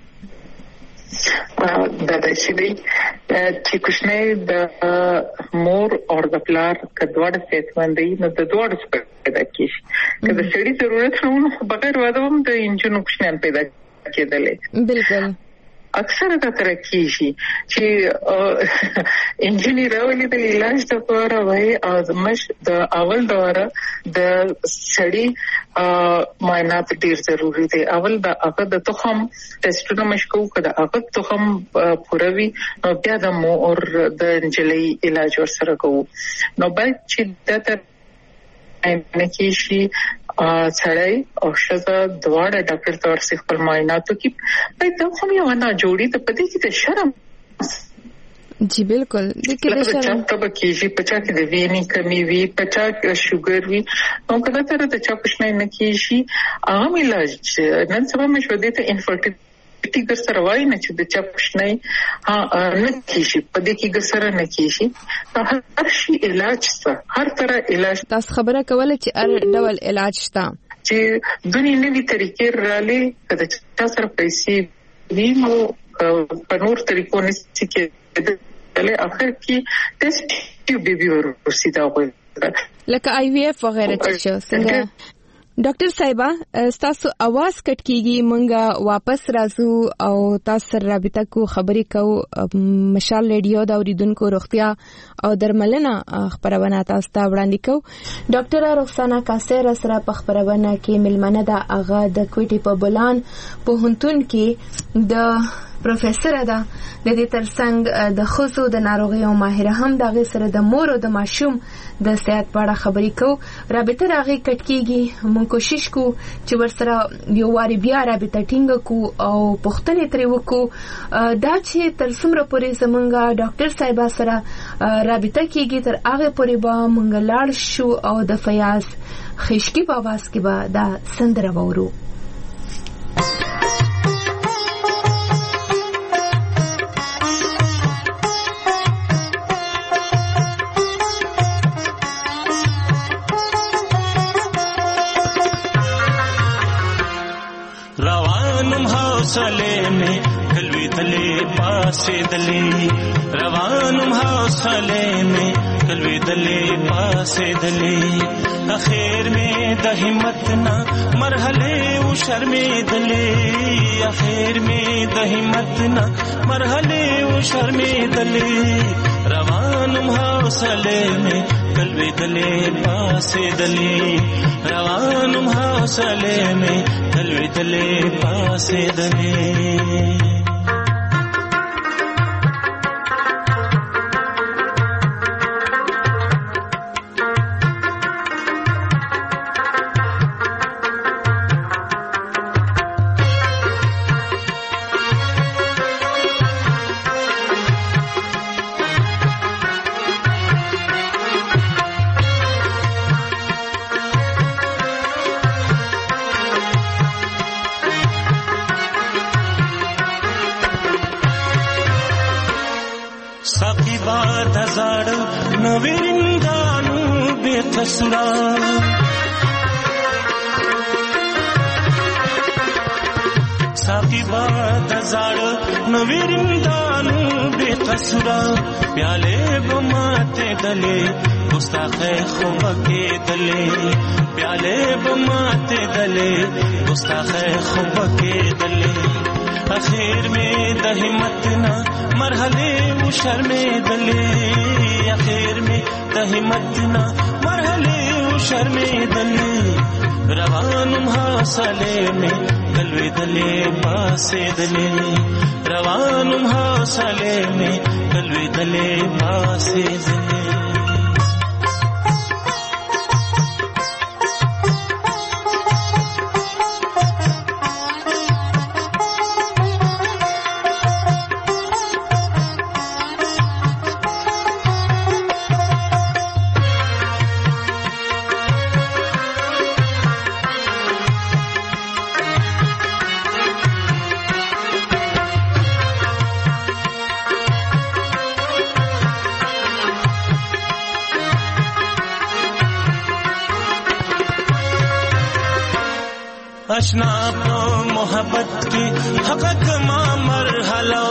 دا د شي چې کوښنه د مور او د پلار کډوړ ستوندې نو د دوړ څخه پیدا کیږي کله سړي ضرورت نو بغیر واده هم د انجن کوښنه پیدا کېدلې بالکل اکثر دا تر کیږي چې انجینیر راولي د علاج لپاره وای ازمش د اول دوره د سړی معاینات ډیر ضروری دي اول د هغه د تخم ټیسټونه مشکو کړه هغه تخم پوروي نو بیا د مور د انجلۍ علاج ورسره کوو نو باید چې د تر انکیشي سړی او شزه دواړه ډاکټر ته ورسې خپل معایناتو کې په دا خو یو نه جوړي ته پدې کې د شرم جی بالکل د کې د شرم ته به کېږي په چا کې د وینې کمی وي په چا کې شوګر وي نو کله تر د چا پښنه نه کېږي عام علاج نن سبا مې شو دې ته انفرټیلیټي ټی ګر سره وای نه چې د چا پښنه ها نه کېږي په دې کې ګر سره نه کېږي هر شي علاج څه هر طرح علاج تاسو خبره کوله چې هر ډول علاج شته چې دنیا نوې طریقې رالې کله چې تاسو سره پیسې وینو په نور طریقو نشي کې له اخر کې ټیسټ ټیوب بیبي ورسېدا وي لکه آی وی اف وغیرہ چې څنګه ډاکټر صاحب تاسو आवाज کټ کیږي مونږه واپس راځو او تاسو سره رابطه کو خبرې کو مشال ریډیو دا اوریدونکو روغتیا او درملنه خبرونه تاسو ته وړاندې کو. ډاکټر رخسانه کاسه سره په خبرونه کې ملمنه دا اغا د کوټي په بولان په هنتون کې د پروفیسور ده د دې ترڅنګ د خصو د ناروغي او ماهره هم د غي سره د مور او د ماشوم د صحت په اړه خبرې کو. رابطه راغی کټ کیږي مونږ کوشش کو چې ورسره یو واری بیا رابطه ټینګ کو او پښتنې ترې وکړو دا چې تر څومره پورې زمونږ ډاکټر صاحب سره رابطه کیږي تر هغه پورې به مونږ لاړ شو او د فیاض خشکی په आवाज کې به دا سندره وورو. حوصله में कलवी दले पासे दले रवानुम हौसले में कलवी दले पासे दले आखिर में द हिम्मत ना मरहले उ शर्मे दले आखिर में द हिम्मत ना मरहले उ शर्मे दले रवानुम हौसले में कलवी दले पासे दले रवानुम हौसले में कलवी दले पासे दले बेकसुरा साकी बात जाड़ नवीरिंदानु बेकसुरा प्याले बमाते दले गुस्ताखे खुब के दले प्याले बमाते दले गुस्ताखे खुब के दले आखिर में द हिम्मत ना मरहले वो शर्मे दले आखिर में द हिम्मत ना मरहले वो शर्मे दले रवानुम हौसले में कलवे दले पासे दले रवानुम हौसले में कलवे दले पासे दले अशना तो मोहब्बत की हक़ मा मरहला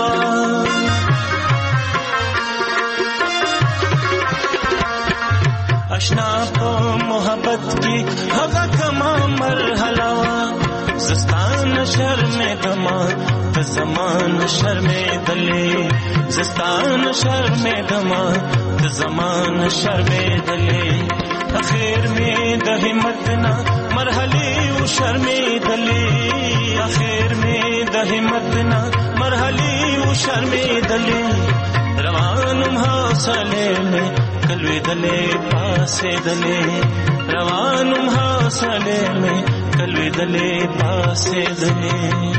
अशना तो मोहब्बत की हक़ मा मरहला ज़स्तान शर्मे दमा त ज़मान शर्मे दले ज़स्तान शर्मे दमा त ज़मान शर्मे दले आखिर में द हिम्मत ना मरहले वो शर्मे दले आखिर में द हिम्मत ना मरहले वो शर्मे दले रवानुम हौसले में कलवे दले पासे दले रवानुम हौसले में कलवे दले पासे दले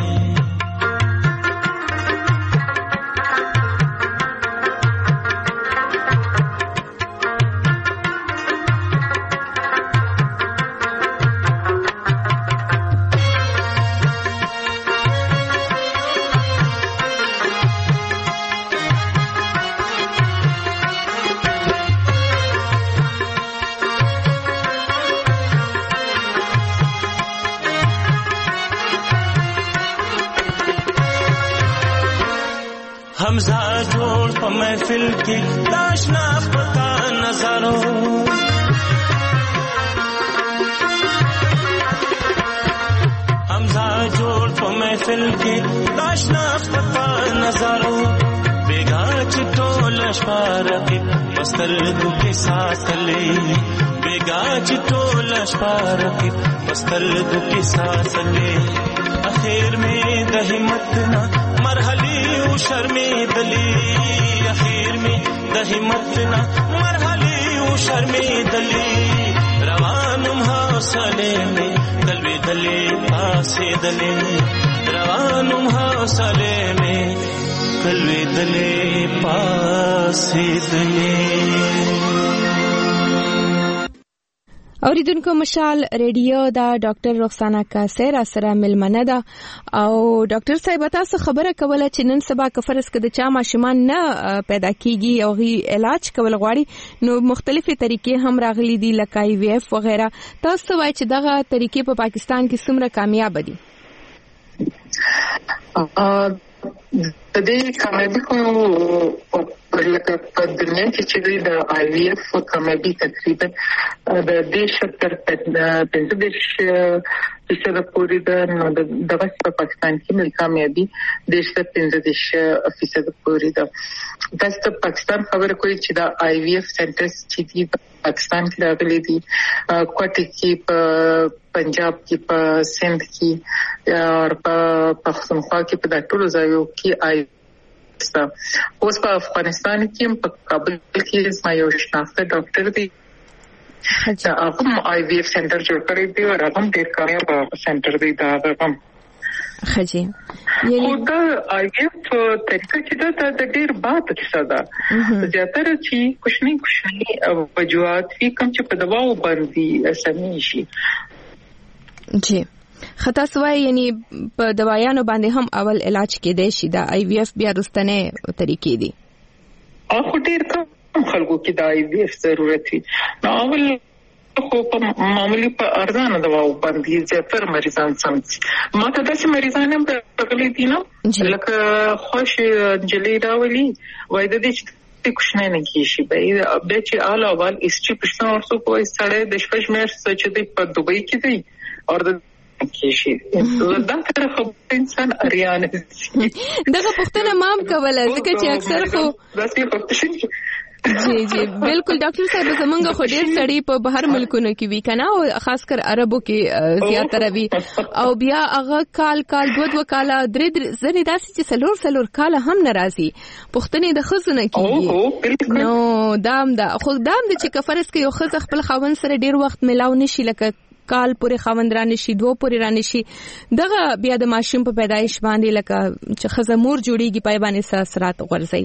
हमजा जोड़ प महफिल की दाशना पता नजारो महफिल के आशना पता नजारो बेगा चिटोल शपारा के बस्तल के साथ ले बेगा चिटोल शपारा के बस्तल के साथ ले आखिर में दहिमत ना मरहली उ शर्मिंदली आखिर में दहिमत ना मरहली उ शर्मिंदली रवानुम हौसले में कलवे दले पासे दले रवानुम हौसले में कलवे दले पासे दले اوریدونکو مشال ریډیو دا ډاکټر رخسانه کاسر سره ملمنه ده او ډاکټر صاحب تاسو خبره کوله چې نن سبا کفرس کې د چا ماشومان نه پیدا کیږي او غي علاج کول غواړي نو مختلفه طریقې هم راغلي دي لکه ای وی اف وغیرہ تاسو وایي چې دغه طریقې په پاکستان کې څومره کامیاب دي د دې کامیابی خو لکه په دنیا کې چې د آی وی اف کامیابی تقریبا د دې شتر پنځه دېرش فیصد پورې ده نو د دغه په پاکستان کې ملي کامیابی د شتر پنځه دېرش فیصد پورې ده تاسو ته پاکستان خبره کوي چې د آی وی اف سنټرز چې دی پاکستان کې راغلي دي کوټه کې په پنجاب کې په سند کې او په پښتونخوا کې په ټولو ځایو کې آی اوس په افغانستان کې په کابل کې زما یو شناخته ډاکټر دی چې هغه آی وی اف سنټر جوړ کړی دی او هغه ډېر کامیاب سنټر دی دا هغه خجی یعنی دا آی وی اف طریقه چې دا د ډېر بات کیسه ده زیاتره چې کوشنی کوشنی وجوهات هی کوم چې په دواو باندې سمې شي جی خطا سوای یعنی په دوايانو باندې هم اول علاج کېدای شي دا آی وی اف بیا رستنه طریقې دي او ډېر کم خلکو کې دا آی وی اف ضرورت وي نو اول خو په معمولی په ارزانه دواو باندې زیاتره مریضان سمځي ماته داسې مریضان هم راغلي دي نو لکه خوش جلی راولي وای د دې چې کوښښ نه کیږي به د چې اعلی اول اسټي پښتون ورسو کوی سړی د شپږ میاشتې چې په دوبۍ کې دی او د کیشي دا تر خو انسان اریان دغه پښتنه مام کوله ځکه چې اکثر خو داسې پښتون جی جی بالکل ډاکټر صاحب زمونږ خو ډیر سړی په بهر ملکونو کې وی کنه او خاص کر عربو کې زیاتره وی او بیا هغه کال کال دوه دوه کال درې درې داسې چې سلور سلور کال هم ناراضي پښتنې د خزونه کیږي نو دام دا خو دام د چې کفرس کې یو خز خپل خاون سره ډیر وخت ملاو نشي لکه کال پورې خوندران شي دوه پورې ران شي دغه بیا د ماشوم په پیدایش باندې لکه چې خزمور جوړیږي پای باندې اثرات غورځي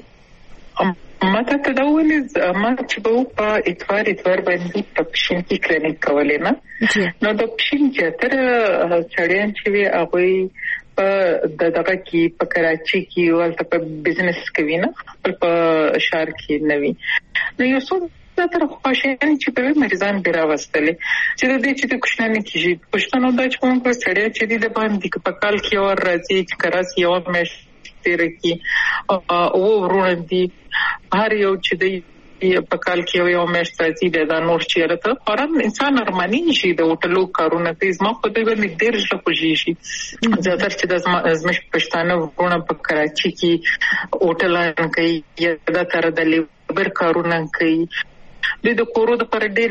ما ته تداول ما چې په اتوار اتوار باندې په پښین کې کلینیک کولې نه نو د پښین چې تر چړیان چې وي هغه په دغه کې په کراچي کې ولته په بزنس کوي نه په شهر کې نوي نو یو څو دا تر خوشاله چې په مریضان بیره واستلې چې د دې چې د کوښښ نه کیږي پښتنو د چون کو سړی چې د باندې په کال کې اور راځي چې کراچي یو مېش تیر کی او ورونه دي هر یو چې د په کال کې یو مېش راځي دا نور چیرته خورم انسان ارمانی شي د هوټلو کارونه ته زما په دې باندې ډېر څه خوشي شي زیاتره چې د زمش پښتانه ورونه په کراچي کې هوټلان کوي یا د تر د لیبر کارونه کوي د کورو د پر ډېر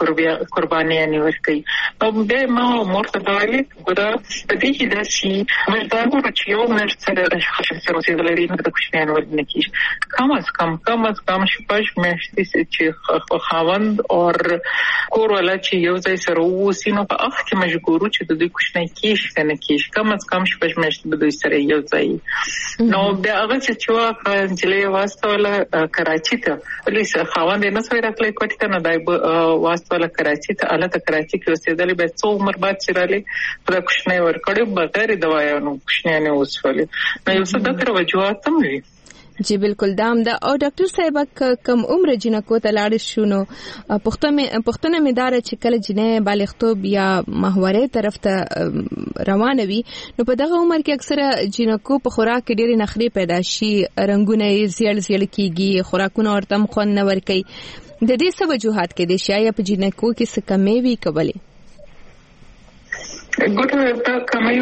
قرباني نه ورکړي او به ما مرته دالې ګره په دې کې د شي مزدانو چې یو مېش سره د خاصه روسي د لري د کوښښ نه ورنه کیږي کم از کم کم از کم شپږ مېشتې چې خاوند او کور ولا چې یو ځای سره وسینو په اخ کې مجبورو چې د دې کوښښ نه کیږي کنه کیږي کم از کم شپږ مېشتې د دوی سره یو ځای نو بیا هغه چې وا انجلې واسطه ولا کراچي ته لیسه خاوند نه سوي راکلي کوټه نه دای واسطه ولا کراچي ته اله ته کراچي کې اوسېدل به څو عمر بعد چرالي پر کوښښ نه ور کړو بغیر دوايانو کوښښ نه وسولې نو یو څه د تر وجوهات هم وي جی بالکل دام دا او ډاکټر صاحب کم عمر جنکو ته لاړ شونو پښتنه پښتنه مدار چې کله جنې بالغتوب یا ماهواره طرف ته روانه وي نو په دغه عمر کې اکثره جنکو په خوراک کې ډېری نخري پیدا شي رنگونه زیړ زیړ کیږي خوراکونه ورته خون نه ور کوي د دې څه وجوهات کې د شایع په جنکو کې څه کمې وی کولې ګوره دا کمې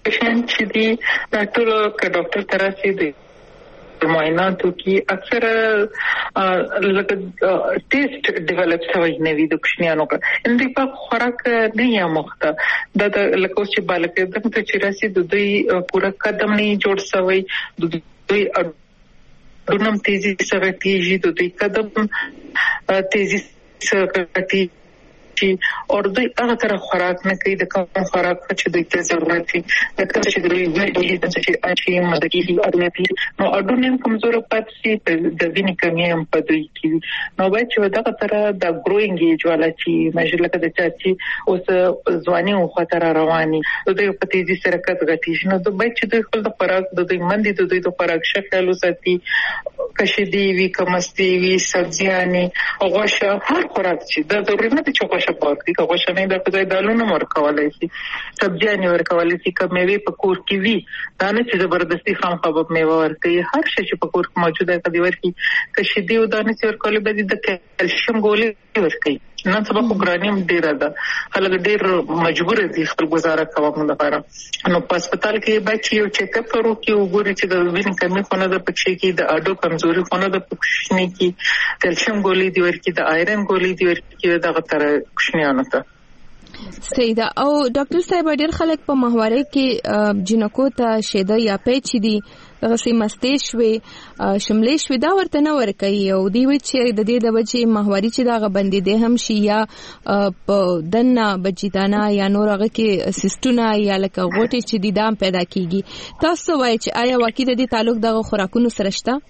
پیشنټ چې دی ډاکټر ک ډاکټر تراسي دی معایناتو کې اکثر لکه ټیسټ ډیولپ شوی نه وي د کوچنیانو کا ان دې په خوراک نه یا مخته د لکه چې بالکه د چې راسي د دوی پورا قدم نه جوړ شوی د دوی اډونم تیزی سره تیزی د دوی قدم تیزی سره تیزی اور دوی هغه تر خوراک نه کوي د کوم خوراک چې دوی ته ضرورت وي د کوم چې دوی ویډیو د چې اچي مدګي اډنه نو اډونه کمزور پاتې د وینې کمی هم پدوي کی نو باید چې دغه تر د ګروینګ ایج والا چې مجله کې د چاچي اوس ځواني او خطر رواني دوی په تیزی سره کټ غټي نو دوی چې دوی خپل د خوراک د دوی مندي د دوی د خوراک شکل وساتي کشدي وی کمستي وی سبزياني او غوښه هر خوراک چې د ضرورت نه چې پاک دي که غوښه نه د خدای دالونه ورکولای شي سبزیانې ورکولای شي که میوه په کور کې وي دا نه چې زبردستي خام خباب میوه ورکوي هر شی چې په کور کې موجوده کدي ورکي که شیدې او دانه چې ورکولای به د کلسیم ګولې ورکوي نن سبا خو ګرانیم ډیر ده خلک ډیر مجبور دي خپل گزاره کوي لپاره نو په هسپتال کې باید چې یو چیک اپ ورو کې وګوري چې د وینې کمی خونه د پکې کې د اډو کمزوري خونه د پکښنی کې کلسیم ګولې دی ورکي د آیرن ګولې دی ورکي دغه تر کوشنیانو ته سیدا او ډاکټر صاحب ډیر خلک په ماهواره کې جنکو ته شیدا یا پیچ دي دغه سي مستې شوي شملې شوي دا ورته نه ورکوي او دی وی چې د دې د بچي ماهواري چې دغه بندي دي هم شي یا په دنه بچیدانه یا نور هغه کې سیستونه یا لکه غوټي چې دي دام پیدا کیږي تاسو وایي چې آیا واقعي د دې تعلق دغه خوراکونو سره شته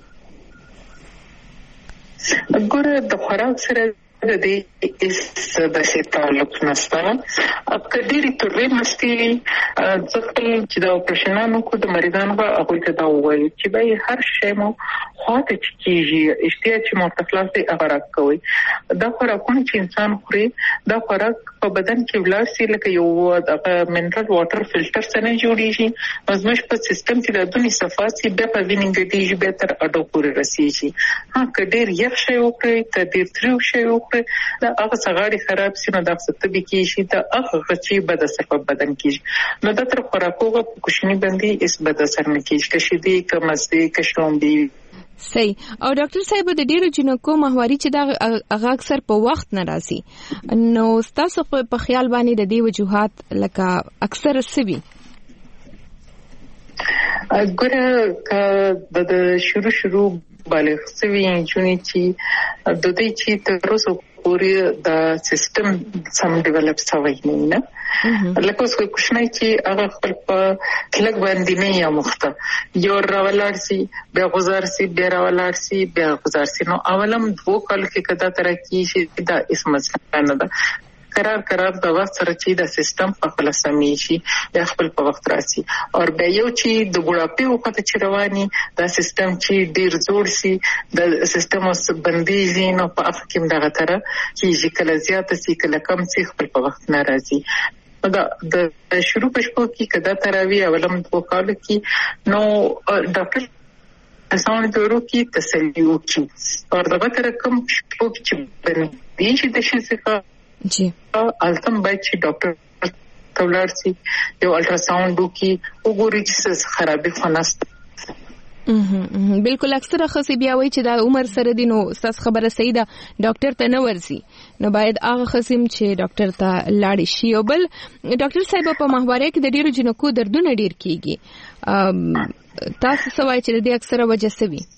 ګوره د خوراک سره د دې اس د شي تعلق نشته اب کډيري ترې مستي ځکه چې دا اپریشنانو کو د مریضانو هغه ته دا وایي چې به هر شی مو خاطر کیږي اشتیا چې متخلصي اغراق کوي دا خوراکونه چې انسان خوري دا خوراک په بدن کې ولاسي لکه یو د منرال واټر فلټر څخه جوړیږي مزمش په سیستم کې د دونی صفاسي به په وینینګ دیږي به تر اډو پورې رسیږي ها کډیر یو شی وکړي ته ډیر تریو شی وکړي دا هغه سغاړي خراب سي نو د ستبي کې شي ته هغه غچي بد اثر په بدن کې نو د تر خوراکو په کوشنی باندې اس بد اثر نه کیږي کشي دي کمسته کشوم دي صحیح او ډاکټر صاحب د ډیرو جنکو ماهواري چې دا هغه اکثر په وخت نه راځي نو تاسو په خیال باندې د دې وجوهات لکه اکثر سوي اګوره د شروع شروع بالغ سوي جونی چې د دې چې تر اوسه پورې د سیستم سم ډیولپ شوی نه لکه اوس کوښنه چې هغه خپل په کلک باندې نه یا مخته یو راولارسي بیا غزارسي بیا راولارسي بیا غزارسي نو اولم دوه کال کې کدا تر کې شي دا اسم څه نه ده قرار قرار د وخت سره چې د سیستم په خپل سمې شي د خپل په وخت راسي او بیا یو چې د ګړاپي وخت چې رواني د سیستم چې ډیر زوړ سي د سیستم اوس بنديزي نو په اخر کې دغه تر چې کله زیات سي کله کم سي خپل په وخت ناراضي دا د شروع پښپو کې کدا تراوی اولم په کال کې نو ډاکټر اساون ته ورکی تسلی وکي او دغه تر کوم پښپو چې بندي شي د شي څخه جی التم باید چې ډاکټر تولارسي یو الټراساوند وکي وګوري چې خرابې خناست اه بالکل اکثره خصي بیا وایي چې دا عمر سره دي نو تاسو خبره صحیح ده ډاکټر ته نه ورسي نو باید هغه خصم چې ډاکټر ته لاړ شي او بل ډاکټر صاحب په ماهواره کې د ډیرو جنکو دردونه ډیر کیږي تاسو سوای چې د دې اکثره وجه څه وي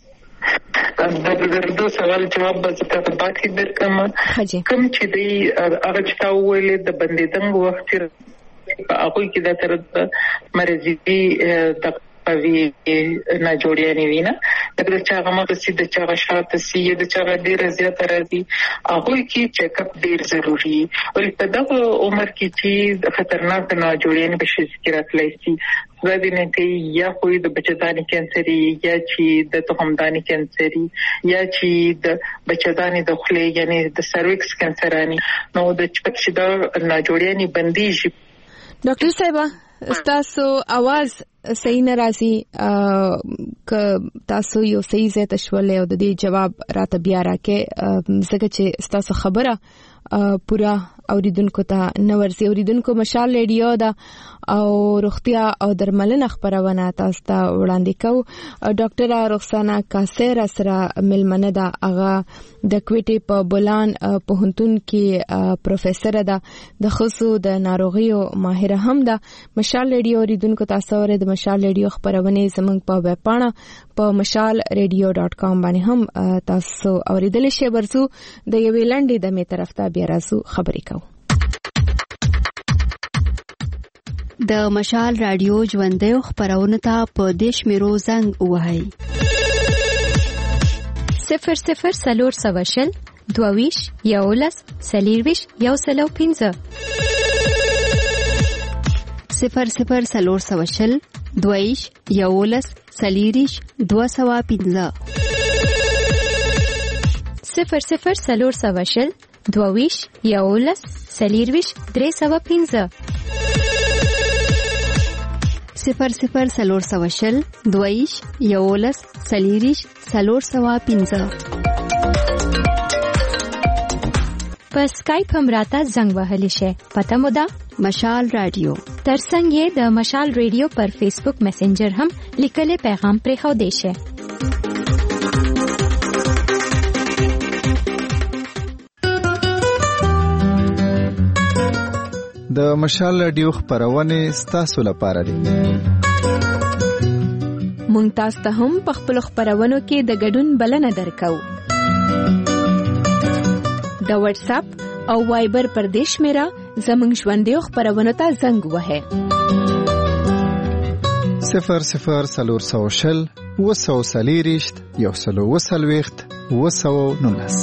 د دردو سوال جواب به تاسو باندې درکم کوم چې دی هغه چې تاسو ویلې د بندیدنګ وخت په هغه کې د تر مرزي د پوي نه جوړیانه وینا د چا هغه مغسي د چا شاته سي د چا ډیر زیات راځي هغه کې چیک اپ ډیر ضروری او په دغه عمر کې چې خطرناک نه جوړیانه به شي ذکراتلای شي ودینه کې یا خو د بچداني کانسري یا چې د تخمداني کانسري یا چې د بچداني د خولې یعنی د سرویکس کانسرانی نو د چې د ناجوړیانه بندي شي ډاکټر صاحب تاسو आवाज صحیح نه راځي ک تاسو یو صحیح ځای ته شولې او د دې جواب راته بیا راکې ځکه چې تاسو خبره پورا اوریدونکو ته نورسي. اوریدونکو مشال ریډیو دا او روغتیا او درملنه خبرونه تاسو ته وړاندې کوو. ډاکټر رخسانه کاسر سره ملمنه دا هغه د کوټې په بولان پوهنتون کې پروفیسور ده، د خصوصو د ناروغیو ماهر هم ده. مشال ریډیو اوریدونکو تاسو ورته د مشال ریډیو خبرونه زموږ په ویب پاڼه په مشال ریډیو ډاټ کام باندې هم تاسو اوریدل شئ. ورسو د یوې لنډې د می طرف ته بیا راځو خبرې کوو. د مشال رادیو ژوندۍ خبرونه ته په دیش میرو زنګ وهاي صفر صفر سلور سواشل دوویش یولس سلیرویش یو سلو پینزه صفر صفر سلور سواشل دوویش یولس سلیریش دو سوا پینزه صفر صفر سلور سواشل دوویش یولس سلیرویش درې سوا پینزه صفر صفر سلور سواشل دویش یولس سلیریش سلور سوا پینزه. په اسکایپ هم راته زنګ وهلی شي. پته مو ده مشال رادیو. ترڅنګ یې د مشال رادیو پر فیسبوک میسنجر هم لیکلي پیغام پرې خو دی شي. د مشال رادیو خبرونه ستاسو لپاره دي. مونږ تاسو ته هم په خپل خبرونو کې د ګډون بلنه درکو. د واتس اپ او وایبر پر دیش میرا زموږ ژوندۍ خبرونو ته زنګ وهه صفر صفر سلور سوشل وسو سلیریشت یو سلو وسلويخت وسو نونس.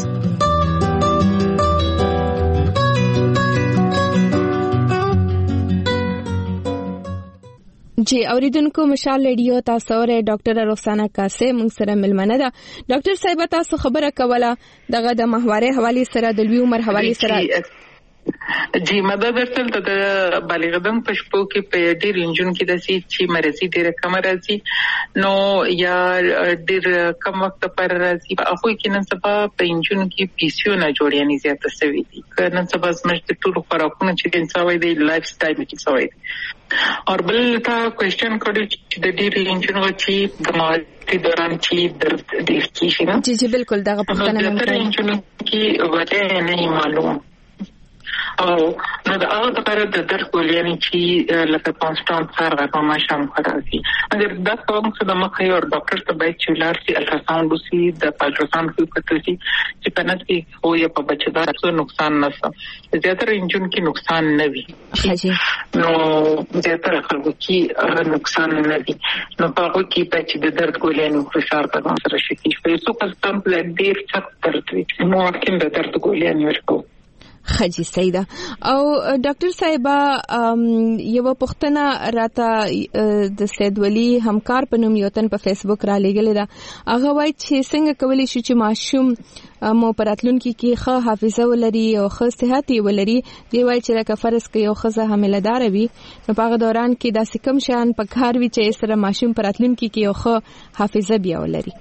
جی اوریدونکو مشال ریډیو تاسو ره ډاکټر رخسانه کاسه مونږ سره ملمنه ده. ډاکټر صاحب تاسو خبره کوله دغه د محوره حواله سره د لوی عمر حواله سره. جی مدد ورتل د بالغدن پښپو کې په ډیر انجن کې د سي چې مرزي ډیر کم راځي نو یا ډیر کم وخت پر راځي په اخو کې نن سبا په انجن کې پیسیو نه جوړیانې زیاته سوي دي. نن سبا زموږ د ټول خوراکونه چې انسان دی لایف سټایل کې سوي دي. اور بل تا کوېسچن کړی چې د ډیر انجن وچی د مالتي دوران چې درد ډیر کیږي نه. جی جی بالکل دغه پښتنه نه انجن کې وجه نه معلوم او نو دا هغه لپاره د درد ګولېنې چې لکه کانسټانټ سره په ماشام خراسي اگر دا څنګه څه د مخې او ډاکټر ته باید چې لارسي الټراساوند وسی د الټراساوند کې کتل شي چې پنځ کې هو یا په بچدار څه نقصان نه څه زیاتره انجن کې نقصان نه وي نو زیاتره خلکو کې نقصان نه وي نو په هغه کې چې د درد ګولېنې فشار په سره شي په څو کسان په ډیر سخت درد وي نو کې د درد ګولېنې ورکو. خجی سیده او ډاکټر صاحب یو پښتنه راته د سید ولی همکار په نوم یو تن په فیسبوک را لګل دا هغه وایي چې څنګه کولی شي چې ماشوم مو پراتلونکو کې ښه حافظه ولري او ښه صحت ولري. دی وایي چې لکه فرض کې یو ښځه حامله دار وي نو په هغه دوران کې داسې کم شان په کار وي چې سره ماشوم پراتلونکو کې یو ښه حافظه بیا ولري.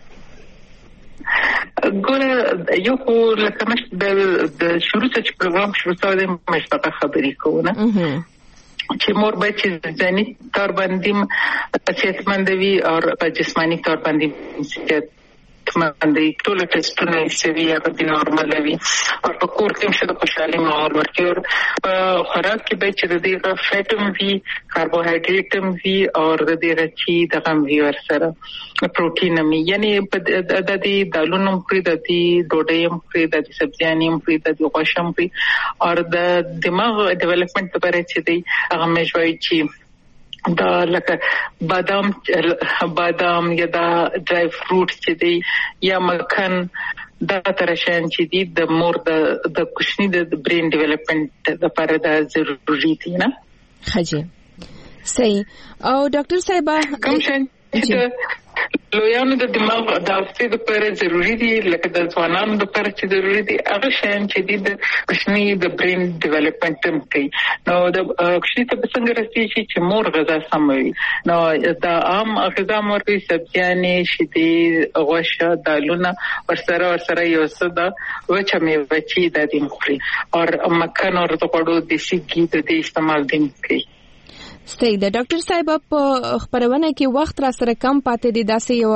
ګوره یو خو لکه مش د شروع څخه پروګرام شروع شوی مش په خبرې کوونه چې مور به چې ځاني تر باندې صحتمندوي او جسماني تر باندې باندې ټول ټیسټونه سوي یا په نورمال وي او په کور کې څه د خوشحالي ماحول ورکړي او خوراک کې به چې د دې فیټم وي کاربوهایډریټم وي او د دې چې د غم وي ورسره پروتین هم یعنی د دې دالونو پرې د دې ډوډۍ پرې د سبزیانې پرې د غوښم پرې او د دماغ ډیولپمنٹ لپاره چې دی هغه مشوي چې دا لکه بادام بادام یا دا ډرای فروټ چې دی یا مکھن دا ترشان چې دی د مور د د کوشنی د برین ډیولپمنٹ لپاره دا ضروري دي نه. خجی صحیح. او ډاکټر صاحب کوم شي لویانو د دماغ د حافظې لپاره ضروري دي لکه د ځوانانو لپاره چې ضروري دي هغه شیان چې دي د کوچني د برین ډیولپمنټ هم کوي. نو د کوچني ته څنګه رسېږي چې مور غذا سموي. نو دا عام غذا موري سبزیانې شیدې غوښه دالونه ورسره ورسره یو څه د وچه میوه چې د دې خوري او مکان او د غوړو دیسي ګي د استعمال دي کوي. صحیح ده ډاکټر صاحب په خبرونه کې وخت را سره کم پاتې دي داسې یو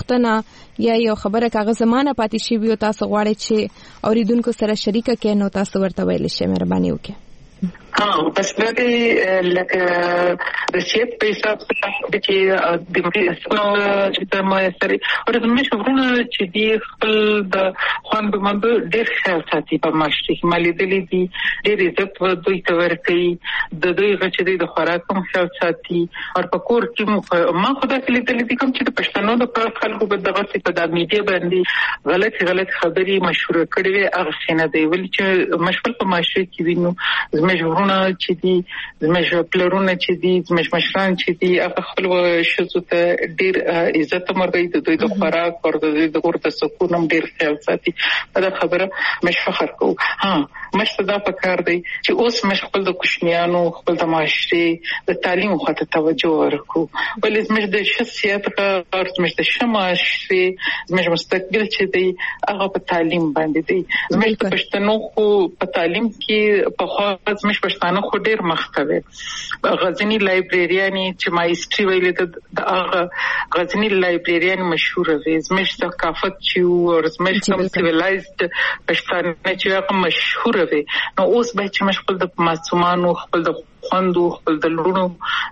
پوښتنه یا یو خبره کاغذ زمانه پاتې شي وي تاسو غواړئ چې اوریدونکو سره شریکه کړئ نو تاسو ورته ویل شئ مهرباني وکړئ. ها بس د دې لکه د شیپ په حساب سره چې د مریضانو چې د مایسري او د مشورونو چې دی خپل د خوان به مند ډېر خیال ساتي په ماشتي مالي دلی دي ډېر عزت و دوی ته ورکي د دوی غچې د خوراک هم خیال ساتي او په کور کې ما خدا کلی دلی دي کوم چې د پښتنو د خلکو په دغه څه په د میډیا باندې غلط غلط خبري مشوره کړې وي هغه څنګه دی ول چې مشکل په ماشتي کې وینو زموږ چې دي زموږ پلرونه چې دي زموږ مشران چې دي هغه خپل شذو ته ډېر عزت مرګي د دوی د خوراک او د دوی د کور ته سکون هم ډېر خیال ساتي. دا خبره مش فخر کو ها مش صدا پکار دی چې اوس مش خپل د کوشنیانو خپل د معاشري د تعلیم خاطر توجه ورکو ولې زموږ د شخصیت او زموږ د شماشري زموږ مستقبل چې دی هغه په تعلیم باندې دی. زموږ د پښتنو خو په تعلیم کې په خاص زموږ پښتانه خو ډېر مخکوي. غزنی لایبرریاني چې ما هیستوري ویلې د هغه غزنی لایبرریان مشهور وي زموږ ثقافت چې او زموږ کوم سیویلایزد پښتانه چې هغه مشهور وي. نو اوس به چې مشغول د معصومانو خپل د خوندو خپل د لونو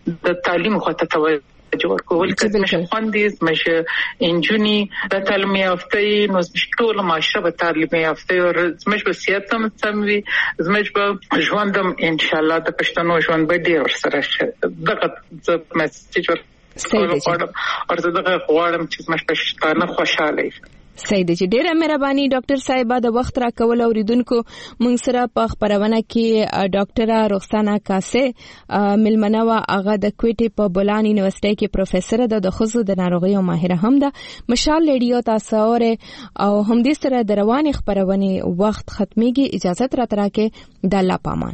د تعلیم خو ته توجه جوړ کول چې مش خوندې مش انجونی د تعلیم یافته نو ټول معاشره به تعلیم یافته او زموږ وصیت هم سموي زموږ په ژوندم ان شاء الله د پښتنو ژوند به ډیر سره شي. دغه د میسج ورکوم او دغه غواړم چې زموږ پښتانه خوشاله وي. صحیح دی چې ډیره مهرباني ډاکټر صاحب د وخت را کول اوریدونکو موږ سره په خبرونه کې ډاکټره رخسانه کاسه ملمنه وا هغه د کوټې په بولان یونیورسيټي کې پروفیسور ده د خصوصي د ناروغیو ماهره هم ده. مشال ریډیو تاسو او هم دې سره د رواني خبرونه وخت ختميږي اجازه تر ترکه د الله پامان.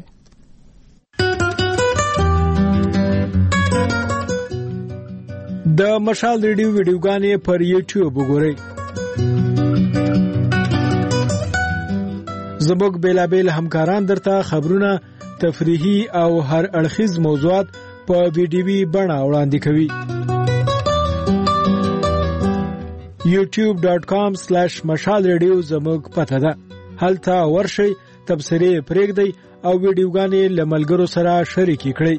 د مشال ریډیو ویډیوګانې پر یوټیوب وګورئ. زموږ بیلابیل همکاران درته خبرونه تفریحي او هر اړخیز موضوعات په ویډیوي بڼه وړاندې کوي. یوټیوب ډاٹ کام سلیش مشال ریډیو زموږ پته ده. هلته ورشئ تبصرې پرېږدئ او ویډیوګانې له ملګرو سره شریکې کړئ.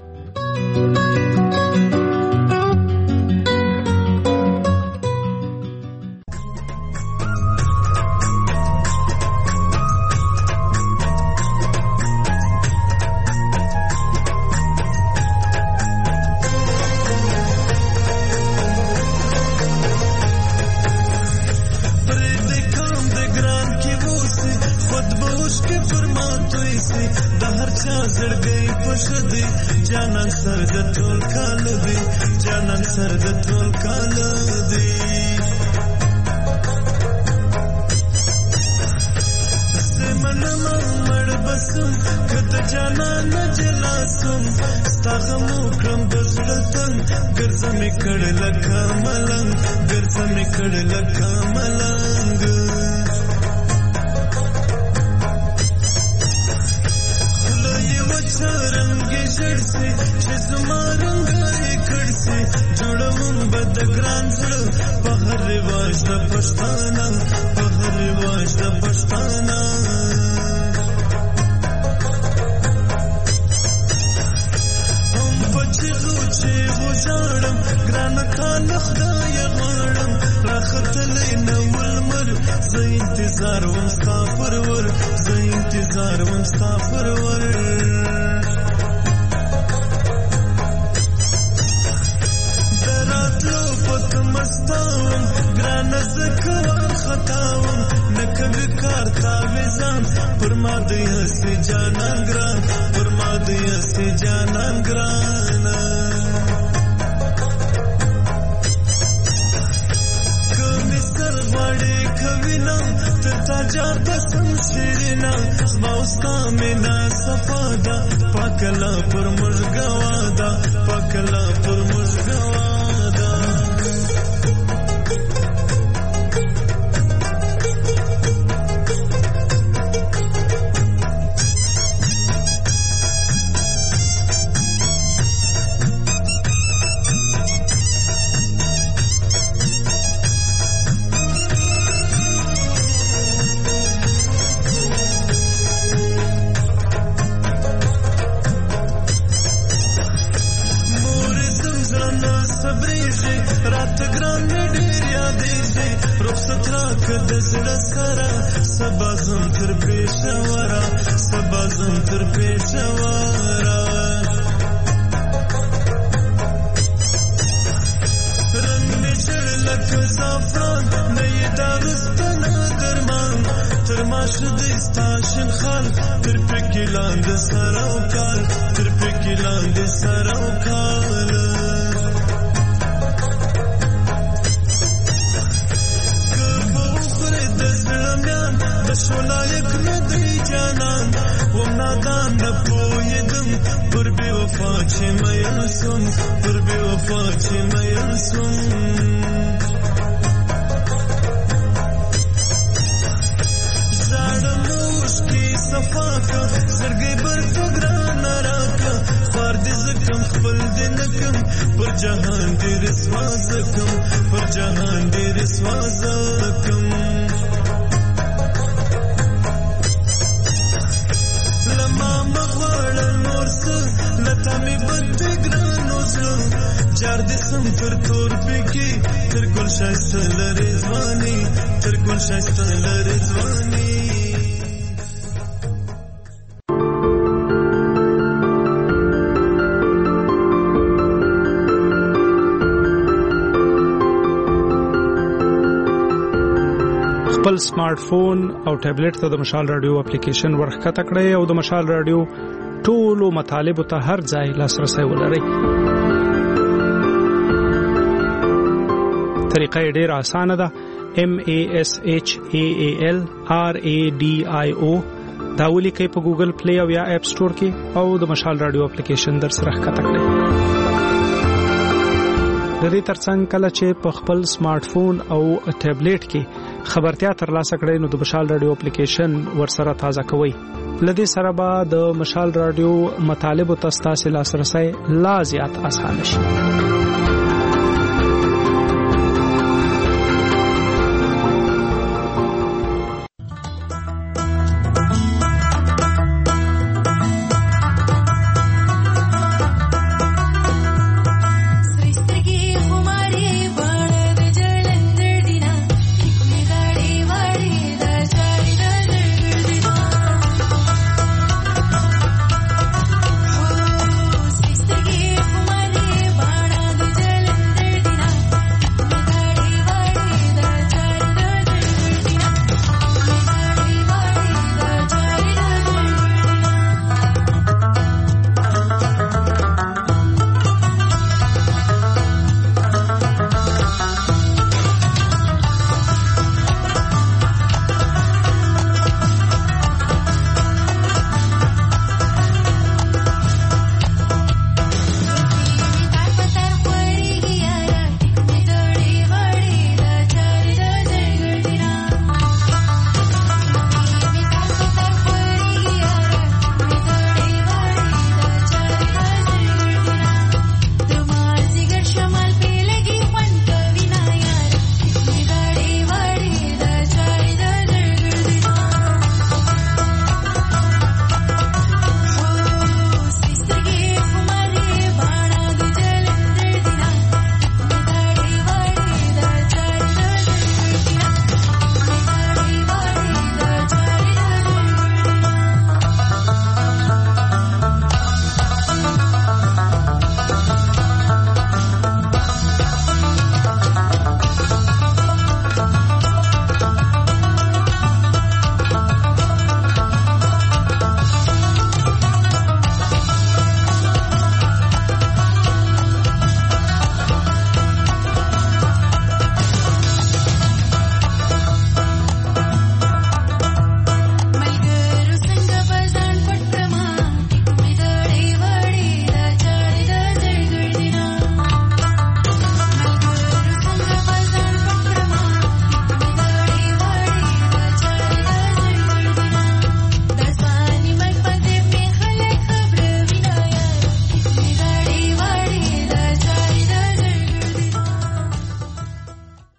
ستا جابسم شیرینا زما اوستا مینا صفادا پاکلا پر مژګوادا پاکلا پر مژګوادا سبازم تر پیشوارا سبازم تر پیشوارا رنگ میچر لک زعفران نی دارستان درمان تر ماشد استاشن خال تر پکیلاند سراوکال تر پکیلاند سراوکال شولایک ندی جانان وم نادان نپویدم پر بی وفا چی میلسم پر بی وفا چی میلسم زارم نوشکی صفاکا زرگی بر فگران راکا خوار دی زکم خپل دی نکم پر جهان دی رسوا زکم پر جهان دی رسوا زکم لتا می بد گرانو زلم جار دسم تر تور پکی تر گل شایسته لرزوانی تر گل شایسته لرزوانی خپل سمارټ فون او ټابلیټ ته د مشال رادیو اپلیکیشن ورخکته کړئ او د مشال رادیو ټولو مطالب ته هر ځای لاسرسي ولرئ. طریقه ډېر اسانه ده. M A S H A A L R A D I O دا ولیکئ په ګوګل پلی او یا اپ سٹور کې او د مشال رادیو اپلیکیشن در سره ښکته کړئ. د دې ترڅنګ کله چې په خپل سمارټ فون او ټابلیټ کې خبرتیا ترلاسه کړئ نو د مشال رادیو اپلیکیشن ورسره تازه کوئ. لدې سره به د مشال رادیو مطالب او تاسو لاسرسي لا زیات اسانه شي.